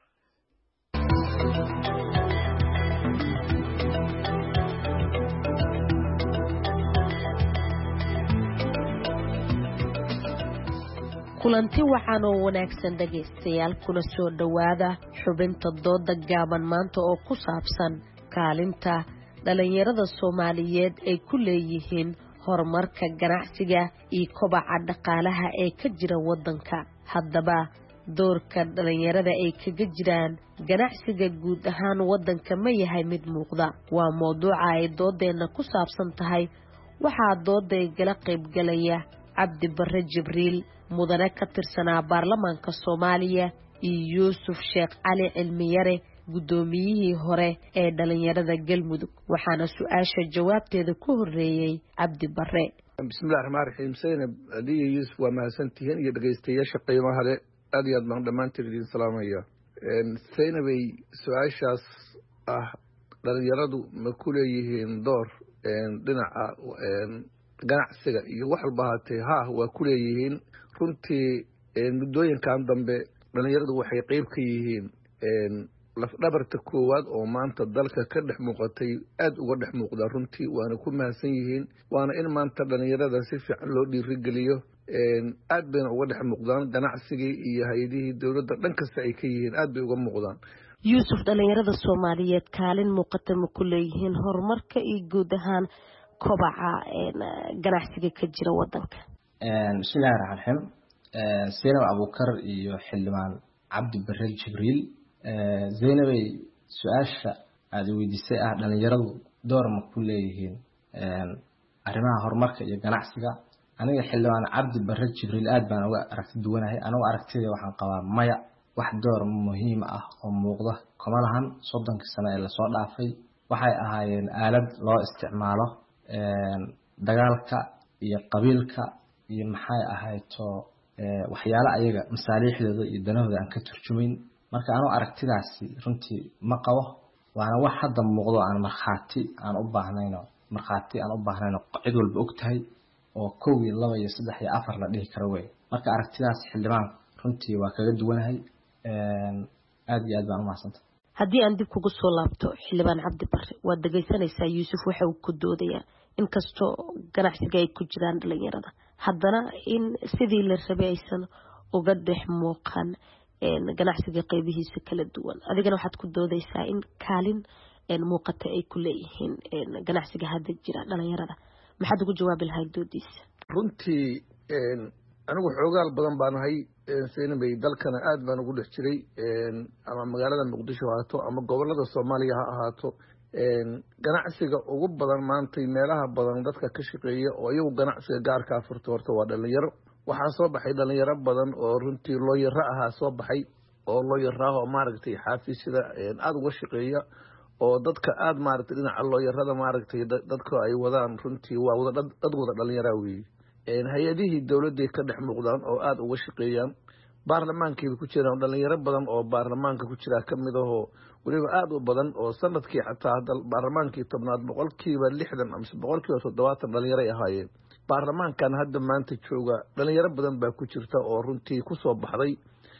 kulanti wacan oo wanaagsan dhegaystayaal kuna soo dhowaada xubinta dooda gaaban maanta oo ku saabsan kaalinta dhalinyarada Soomaaliyeed ay ku leeyihiin horumarka ganacsiga iyo kobaca dhaqaalaha ee ka jira wadanka. Haddaba doorka dhalinyarada ay kaga jiraan ganacsiga guud ahaan waddanka ma yahay mid muuqda. waa mowduuca ay doodeenna ku saabsan tahay. waxaa dooday gala qaybgalaya cabdi barre jibriil, mudane ka tirsanaa baarlamaanka Soomaaliya, iyo yuusuf sheekh cali cilmiyare, guddoomiyihii hore ee dhalinyarada Galmudug. waxaana su-aasha jawaabteeda ku horeeyay cabdi barre. bismillahi raxmaani raxiim. Zaynab adiyo yuusuf waa mahadsantihiin iyo dhegaystayaasha qiimaha leh, aad iyo aad baan dhammaantiin idin salaamaya. Zaynabay su-aashaas ah dhalinyaradu ma ku leeyihiin door dhinaca ganacsiga iyo wax walba haatee ha waa ku leeyihiin. runtii muddooyinkan dambe dhalinyaradu waxay qeyb ka yihiin lafdhabarta koowaad oo maanta dalka ka dhex muuqatay, aada uga dhex muuqda runtii, waana ku mahadsan yihiin. waana in maanta dhalinyarada si fiican loo dhiirigeliyo, aad bayna uga dhex muuqdaan. ganacsigii iyo hay-adihii dowladda dhan kasta ay ka yihiin, aad bay uga muuqdaan. yuusuf, dhalinyarada Soomaaliyeed kaalin muuqata ma ku leeyihiin horumarka iyo guud ahaan kobaca ganacsiga ka jira waddanka? bismillahi raxmaan raxiim. Zaynab Abuukar iyo xildhibaan cabdi barre jibriil. Zaynabay su-aasha aada weydiisay ah dhalinyaradu door ma ku leeyihiin arrimaha horumarka iyo ganacsiga. aniga xildhibaan cabdi barre jibriil aad baan uga aragti duwanahay. anigu aragtida waxaan qabaa maya, wax door muhiim ah oo muuqda kuma lahan. soddonkii sano ee lasoo dhaafay waxay ahaayeen aalad loo isticmaalo dagaalka iyo qabiilka iyo maxay ahayto waxyaalo ayaga masaaliixdooda iyo danahooda aan ka turjumayn. marka anu aragtidaasi runtii ma qabo, waana wax hadda muuqdo aan markhaati aan u baahnayno markhaati aan u baahnayno cid walba og tahay oo kow iyo laba iyo saddex iyo afar la dhihi karo wey. marka aragtidaas xildhibaan runtii waa kaga duwanahay. aada iyo aad baan u mahadsantay. haddii aan dib kugu soo laabto xildhibaan cabdi barre, waad dhegaysanaysaa yuusuf waxa uu ku doodayaa inkastoo ganacsiga ay ku jiraan dhalinyarada, haddana in sidii la rabay aysan uga dhex muuqan ganacsiga qaybihiisa kala duwan. adigana waxaad ku doodaysaa in kaalin muuqata ay ku leeyihiin ganacsiga hadda jira dhalinyarada. maxaad ugu jawaabi lahayd doodiisa? runtii anigu xoogaal badan baan ahay Zaynabay, dalkana aad baan ugu dhex jiray, ama magaalada muqdisho ha ahaato ama gobolada soomaaliya ha ahaato. ganacsiga ugu badan maantay meelaha badan dadka ka shaqeeya oo iyagu ganacsiga gaarkaa furta horta waa dhalinyaro. waxaa soo baxay dhalinyaro badan oo runtii looyaro ahaa soo baxay, oo looyaraah oo maaragtay xaafisyada aada uga shaqeeya, oo dadka aada maaragtay dhinaca looyarada maaragtay dadka ay wadaan runtii waa wada dad wada dhalinyara weeye. hay-adihii dowladday ka dhex muuqdaan oo aada uga shaqeeyaan. baarlamaankayba ku jiraan dhalinyaro badan oo baarlamaanka ku jiraa ka mid ahoo weliba aada u badan, oo sanadkii xataa hadda baarlamaankii tobnaad boqolkiiba lixdan amase boqolkiiba toddobaatan dhalinyaro ay ahaayeen. baarlamaankan hadda maanta jooga dhalinyaro badan baa ku jirta oo runtii kusoo baxday.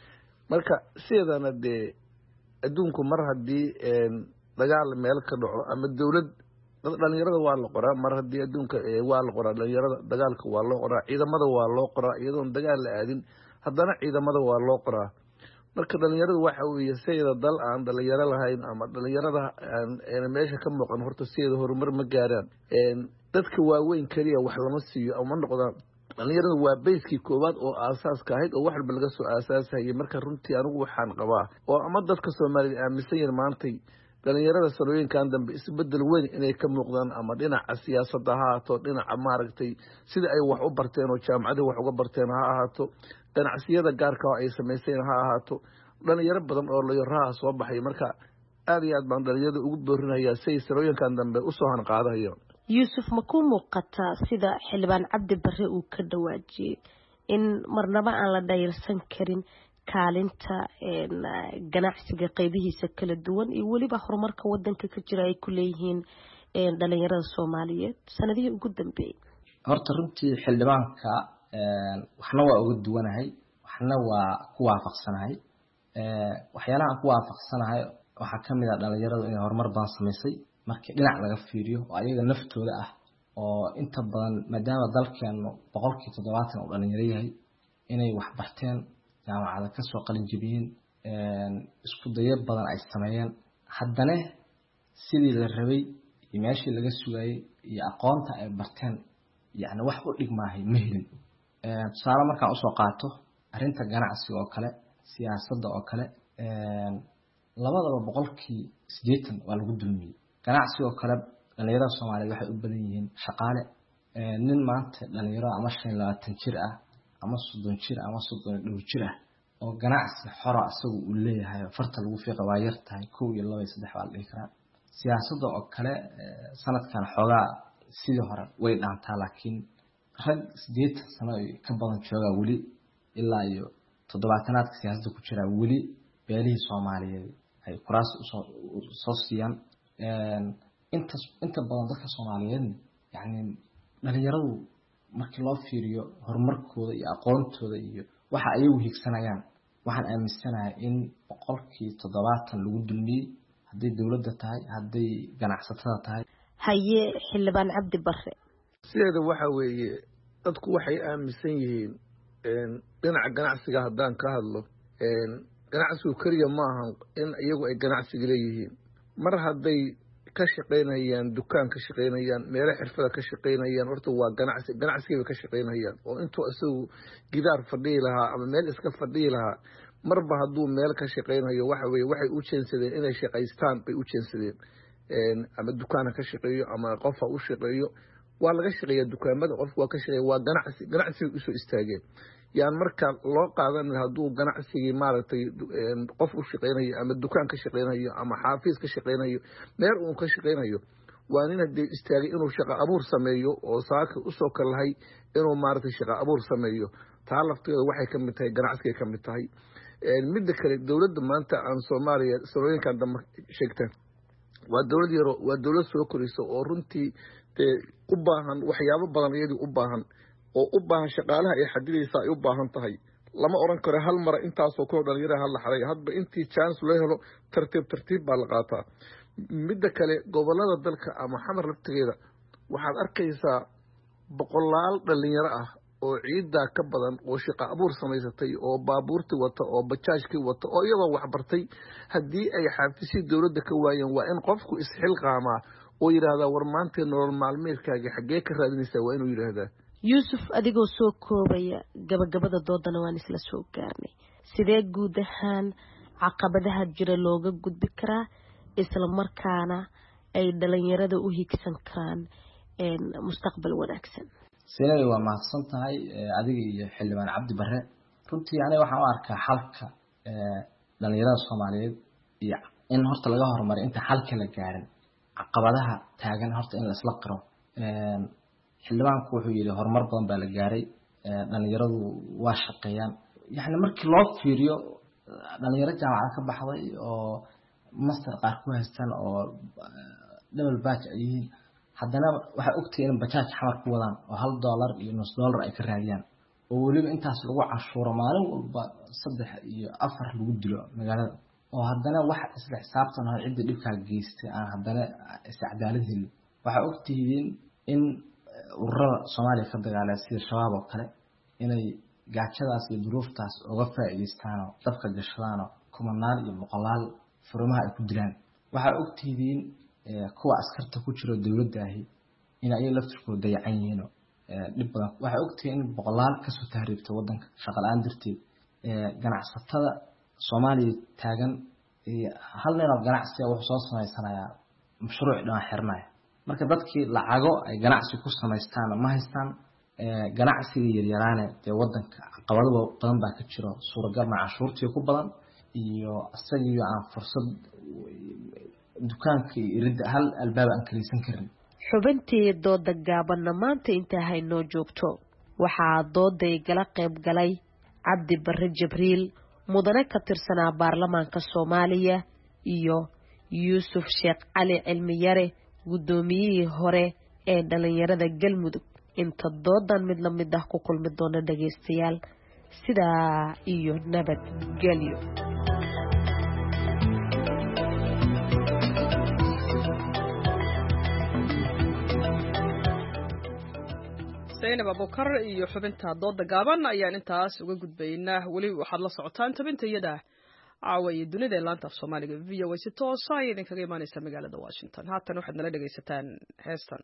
marka sideedana dee adduunku mar haddii dagaal meel ka dhaco ama dowlad, dhalinyarada waa la qoraa. mar haddii adduunka waa la qoraa dhalinyarada, dagaalka waa loo qoraa, ciidamada waa loo qoraa, iyadoon dagaal la aadin haddana ciidamada waa loo qoraa. marka dhalinyaradu waxa weeye sideeda dal aan dhalinyaro lahayn ama dhalinyarada aan meesha ka muuqan horta sideeda horumar ma gaaraan. dadka waaweyn keliya wax lama siiyo ama noqdaan. dhalinyaradu waa bayskii koowaad oo aasaaska ahayd oo wax walba laga soo aasaasayay. marka runtii anigu waxaan qabaa oo ama dadka Soomaaliyeed aaminsan yihiin maantay dhalinyarada sanooyinkan dambe isbedel weyn inay ka muuqdaan, ama dhinaca siyaasadda ha ahaato, dhinaca maaragtay sida ay wax u barteen oo jaamacadii wax uga barteen ha ahaato, ganacsiyada gaarka oo ay samaysteen ha ahaato. dhalinyaro badan oo looyaraha soo baxay. marka aada iyo aad baan dhalinyarada ugu boorinayaa si ay sanooyinkan dambe usoo hanqaadahayaan. yuusuf, ma ku muuqataa sida xildhibaan cabdi barre uu ka dhawaajiyey in marnaba aan la dhayalsan karin kaalinta ganacsiga qaybihiisa kala duwan iyo weliba horumarka wadanka ka jira ay ku leeyihiin dhalinyarada Soomaaliyeed sanadihii ugu dambeeyay? horta runtii xildhibaanka waxna waa uga duwanahay, waxna waa ku waafaqsanahay. waxyaalaha ku waafaqsanahay waxaa ka mid ah dhalinyaradu inay horumar badan samaysay markii dhinac laga fiiriyo oo ayaga naftooda ah, oo inta badan maadaama dalkeenu boqolkii toddobaatan uu dhalinyaro yahay inay wax barteen, jaamacada ka soo qalin jebiyeen, isku dayo badan ay sameeyeen, haddana sidii la rabay iyo meeshii laga sugayay iyo aqoonta ay barteen yacni wax u dhigmaahay ma helin. tusaale markaan usoo qaato arrinta ganacsiga oo kale, siyaasadda oo kale labadaba boqolkii siddeetan waa lagu dulmiyey ganacsi oo kale dhalinyarada Soomaaliyeed waxay u badan yihiin shaqaale nin maanta dhalinyaro ama shan iyo labaatan jir ah ama soddon jir ama soddon iyo dhowr jir ah oo ganacsi xor ah isagu uu leeyahay farta lagu fiiqa waa yar tahay kow iyo laba iyo saddex waa la dhihi karaa siyaasadda oo kale sanadkan xoogaa sidii hore way dhaantaa laakiin rag siddeetan sano ka badan jooga weli ilaa iyo toddobaatanaadka siyaasadda ku jira weli beelihii Soomaaliyeed ay kuraas soo siiyaan inta inta badan dadka Soomaaliyeed yani dhalinyaradu markii loo fiiriyo horumarkooda iyo aqoontooda iyo waxa ay u higsanayaan waxaan aaminsanahay in boqolkii toddobaatan lagu dulmiyey hadday dowladda tahay hadday ganacsatada tahay haye xildhibaan Cabdi Barre sideeda waxa weeye dadku waxay aaminsan yihiin dhinaca ganacsiga haddaan ka hadlo ganacsigu keliya ma ahan in iyagu ay ganacsiga leeyihiin mar hadday ka shaqaynayaan dukaan ka shaqaynayaan meelo xirfada ka shaqaynayaan horta waa ganacsi ganacsiga ka shaqaynayaan oo intuu isagu gidaar fadhiyi lahaa ama meel iska fadhiyi lahaa marba hadduu meel ka shaqaynayo waxa weeye waxay u jeensadeen inay shaqaystaan bay u jeensadeen ama dukaana ka shaqeeyo ama qofa u shaqeeyo waa laga shaqeeyaa dukaamada qofku waa ka shaqeeya waa ganacsi ganacsiga usoo istaageen yaan marka loo qaadan hadduu ganacsigii maaragtay qof u shaqaynayo ama dukaan ka shaqaynayo ama xaafiis ka shaqaynayo meel uun ka shaqaynayo waa nin haddee istaagay inuu shaqo abuur sameeyo oo saaka usoo kalahay inuu maaragtay shaqo abuur sameeyo taa lafteeda waxay ka mid tahay ganacsigay ka mid tahay midda kale dowladda maanta aan Soomaaliya sanooyinkan dambe sheegtay waa dowlad yaro waa dowlad soo koraysa oo runtii u baahan waxyaabo badan iyadii u baahan oo u baahan shaqaalaha ay xadidaysa ay u baahan tahay lama oran karo hal mar intaasoo koo dhalinyaraha hal la xaray hadba intii chance loo helo tartiib tartiib baa la qaataa midda kale gobolada dalka ama xamar laftigeeda waxaad arkaysaa boqolaal dhalinyaro ah oo ciiddaa ka badan oo shaqo abuur samaysatay oo baabuurtii wata oo bajaajkii wata oo iyagoo waxbartay haddii ay xaafisii dowladda ka waayeen waa in qofku isxilqaamaa oo yidhaahdaa war maantee nolol maalmeedkaagi xaggee ka raadinaysaa waa inuu yidhaahdaa yuusuf adigoo soo koobaya gabagabada doodana waan isla soo gaarnay sidee guud ahaan caqabadaha jira looga gudbi karaa isla markaana ay dhalinyarada u higsan karaan mustaqbal wanaagsan Seenay waa mahadsan tahay adiga iyo xildhibaan Cabdi Barre runtii aniga waxaan u arkaa xalka dhalinyarada Soomaaliyeed iyo in horta laga horumariyo inta xalka la gaarin caqabadaha taagan horta in la isla qiro xildhibaanku wuxuu yiri horumar badan baa la gaaray dhalinyaradu waa shaqeeyaan yani markii loo fiiriyo dhalinyaro jaamacad ka baxday oo master qaar ku haystaan oo double batch ay yihiin haddana waxay ogtahay in bajaaj xamar ku wadaan oo hal dollar iyo nus dollar ay ka raadiyaan oo weliba intaas lagu cashuuro maalin walba saddex iyo afar lagu dilo magaalada oo haddana wax isla xisaabtan ah cidda dhibkaa geystay aan haddana iscadaalad helin waxay ogtihiin in ururada Soomaaliya ka dagaalaya sida shabaab oo kale inay gaajadaas iyo duruuftaas uga faa'iideystaan oo dabka gashadaan kumanaan iyo boqolaal furmaha ay ku dilaan waxay ogtihiin kuwa askarta ku jira dawladda ahi in ay laftirkooda dayacan yihiin dhib badan waxay ogtihiin in boqolaal ka soo tahriibtay wadanka shaqo la'aan darteed ganacsatada Soomaaliya taagan hal nin oo ganacsi ah wuxuu soo sameysanayaa mashruuc dhan xirnaa marka dadkii lacago ay ganacsi ku sameystaan ma haystaan ganacsiga yaryaraane ee wadanka caqabado badan baa ka jiro suuragal ma cashuurtii ku badan iyo asagiyo aan fursad dukaankii irid hal albaab aan kaliisan karin xubintii dooda gaabanna maanta inta haynoo joogto waxaa dooday gala qayb galay Cabdi Barre Jibriil mudane ka tirsanaa baarlamaanka Soomaaliya iyo Yuusuf Sheekh Cali Cilmiyare gudoomiyihii hore ee dhalinyarada Galmudug inta doodan mid la mid ah ku kulmi doona dhageystayaal sidaa iyo nabad gelyo Zainab Abukar iyo xubinta dooda gaaban ayaan intaas uga gudbaynaa wali waxaad la socotaan tabinta iyada caawiye dunida laanta Soomaaliga V O A si toos ah idin kaga imaanaysa magaalada Washington haatan waxaad nala dhageysataan heestan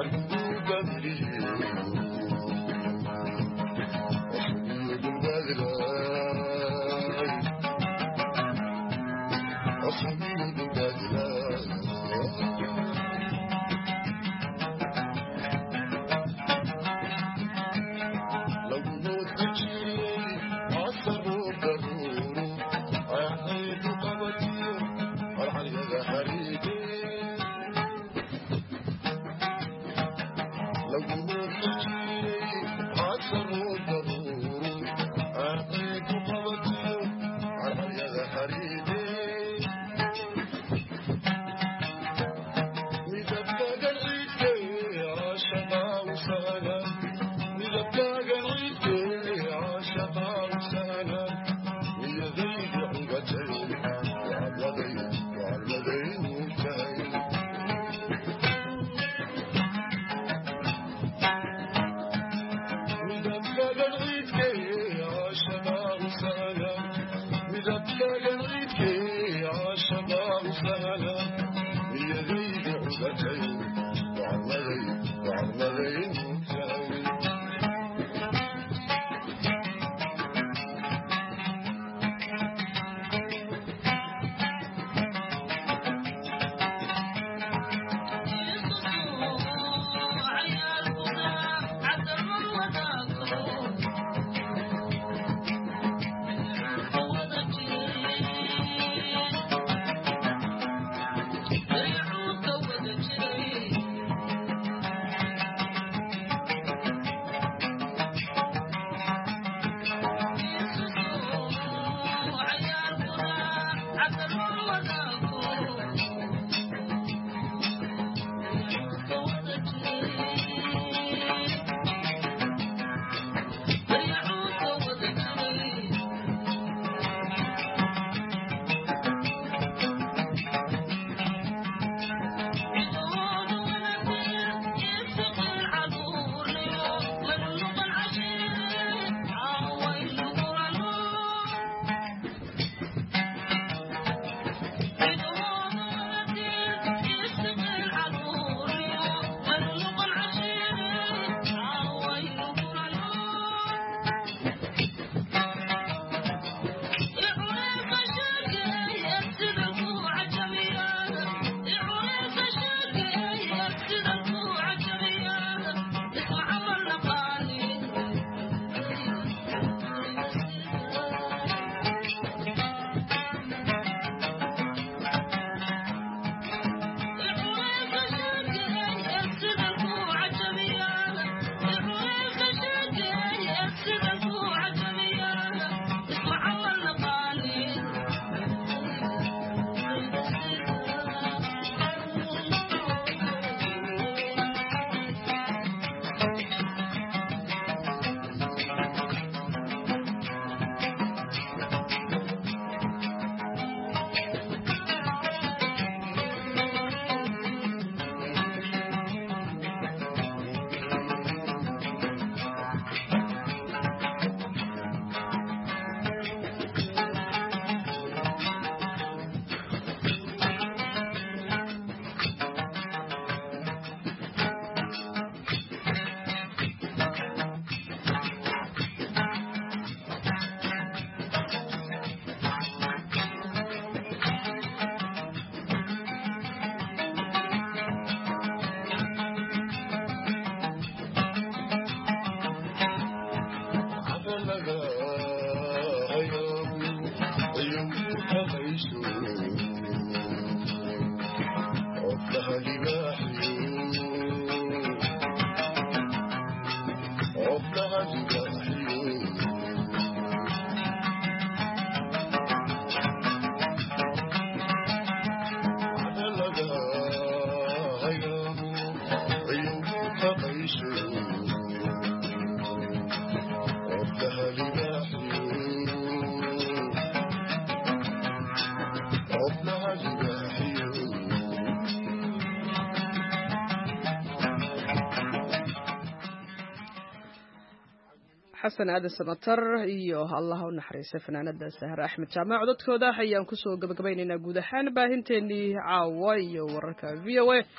xasan aadan samatar iyo allah u naxariista fanaanada sahre axmed jaamac codadkooda ayaan kusoo gabagabaynaynaa guud ahaan baahinteenii caawa iyo wararka v o a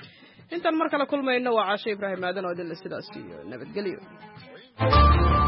intaan mar kale kulmayno waa caashe ibraahim aadan oo idinle sidaas iyo nabadgelyo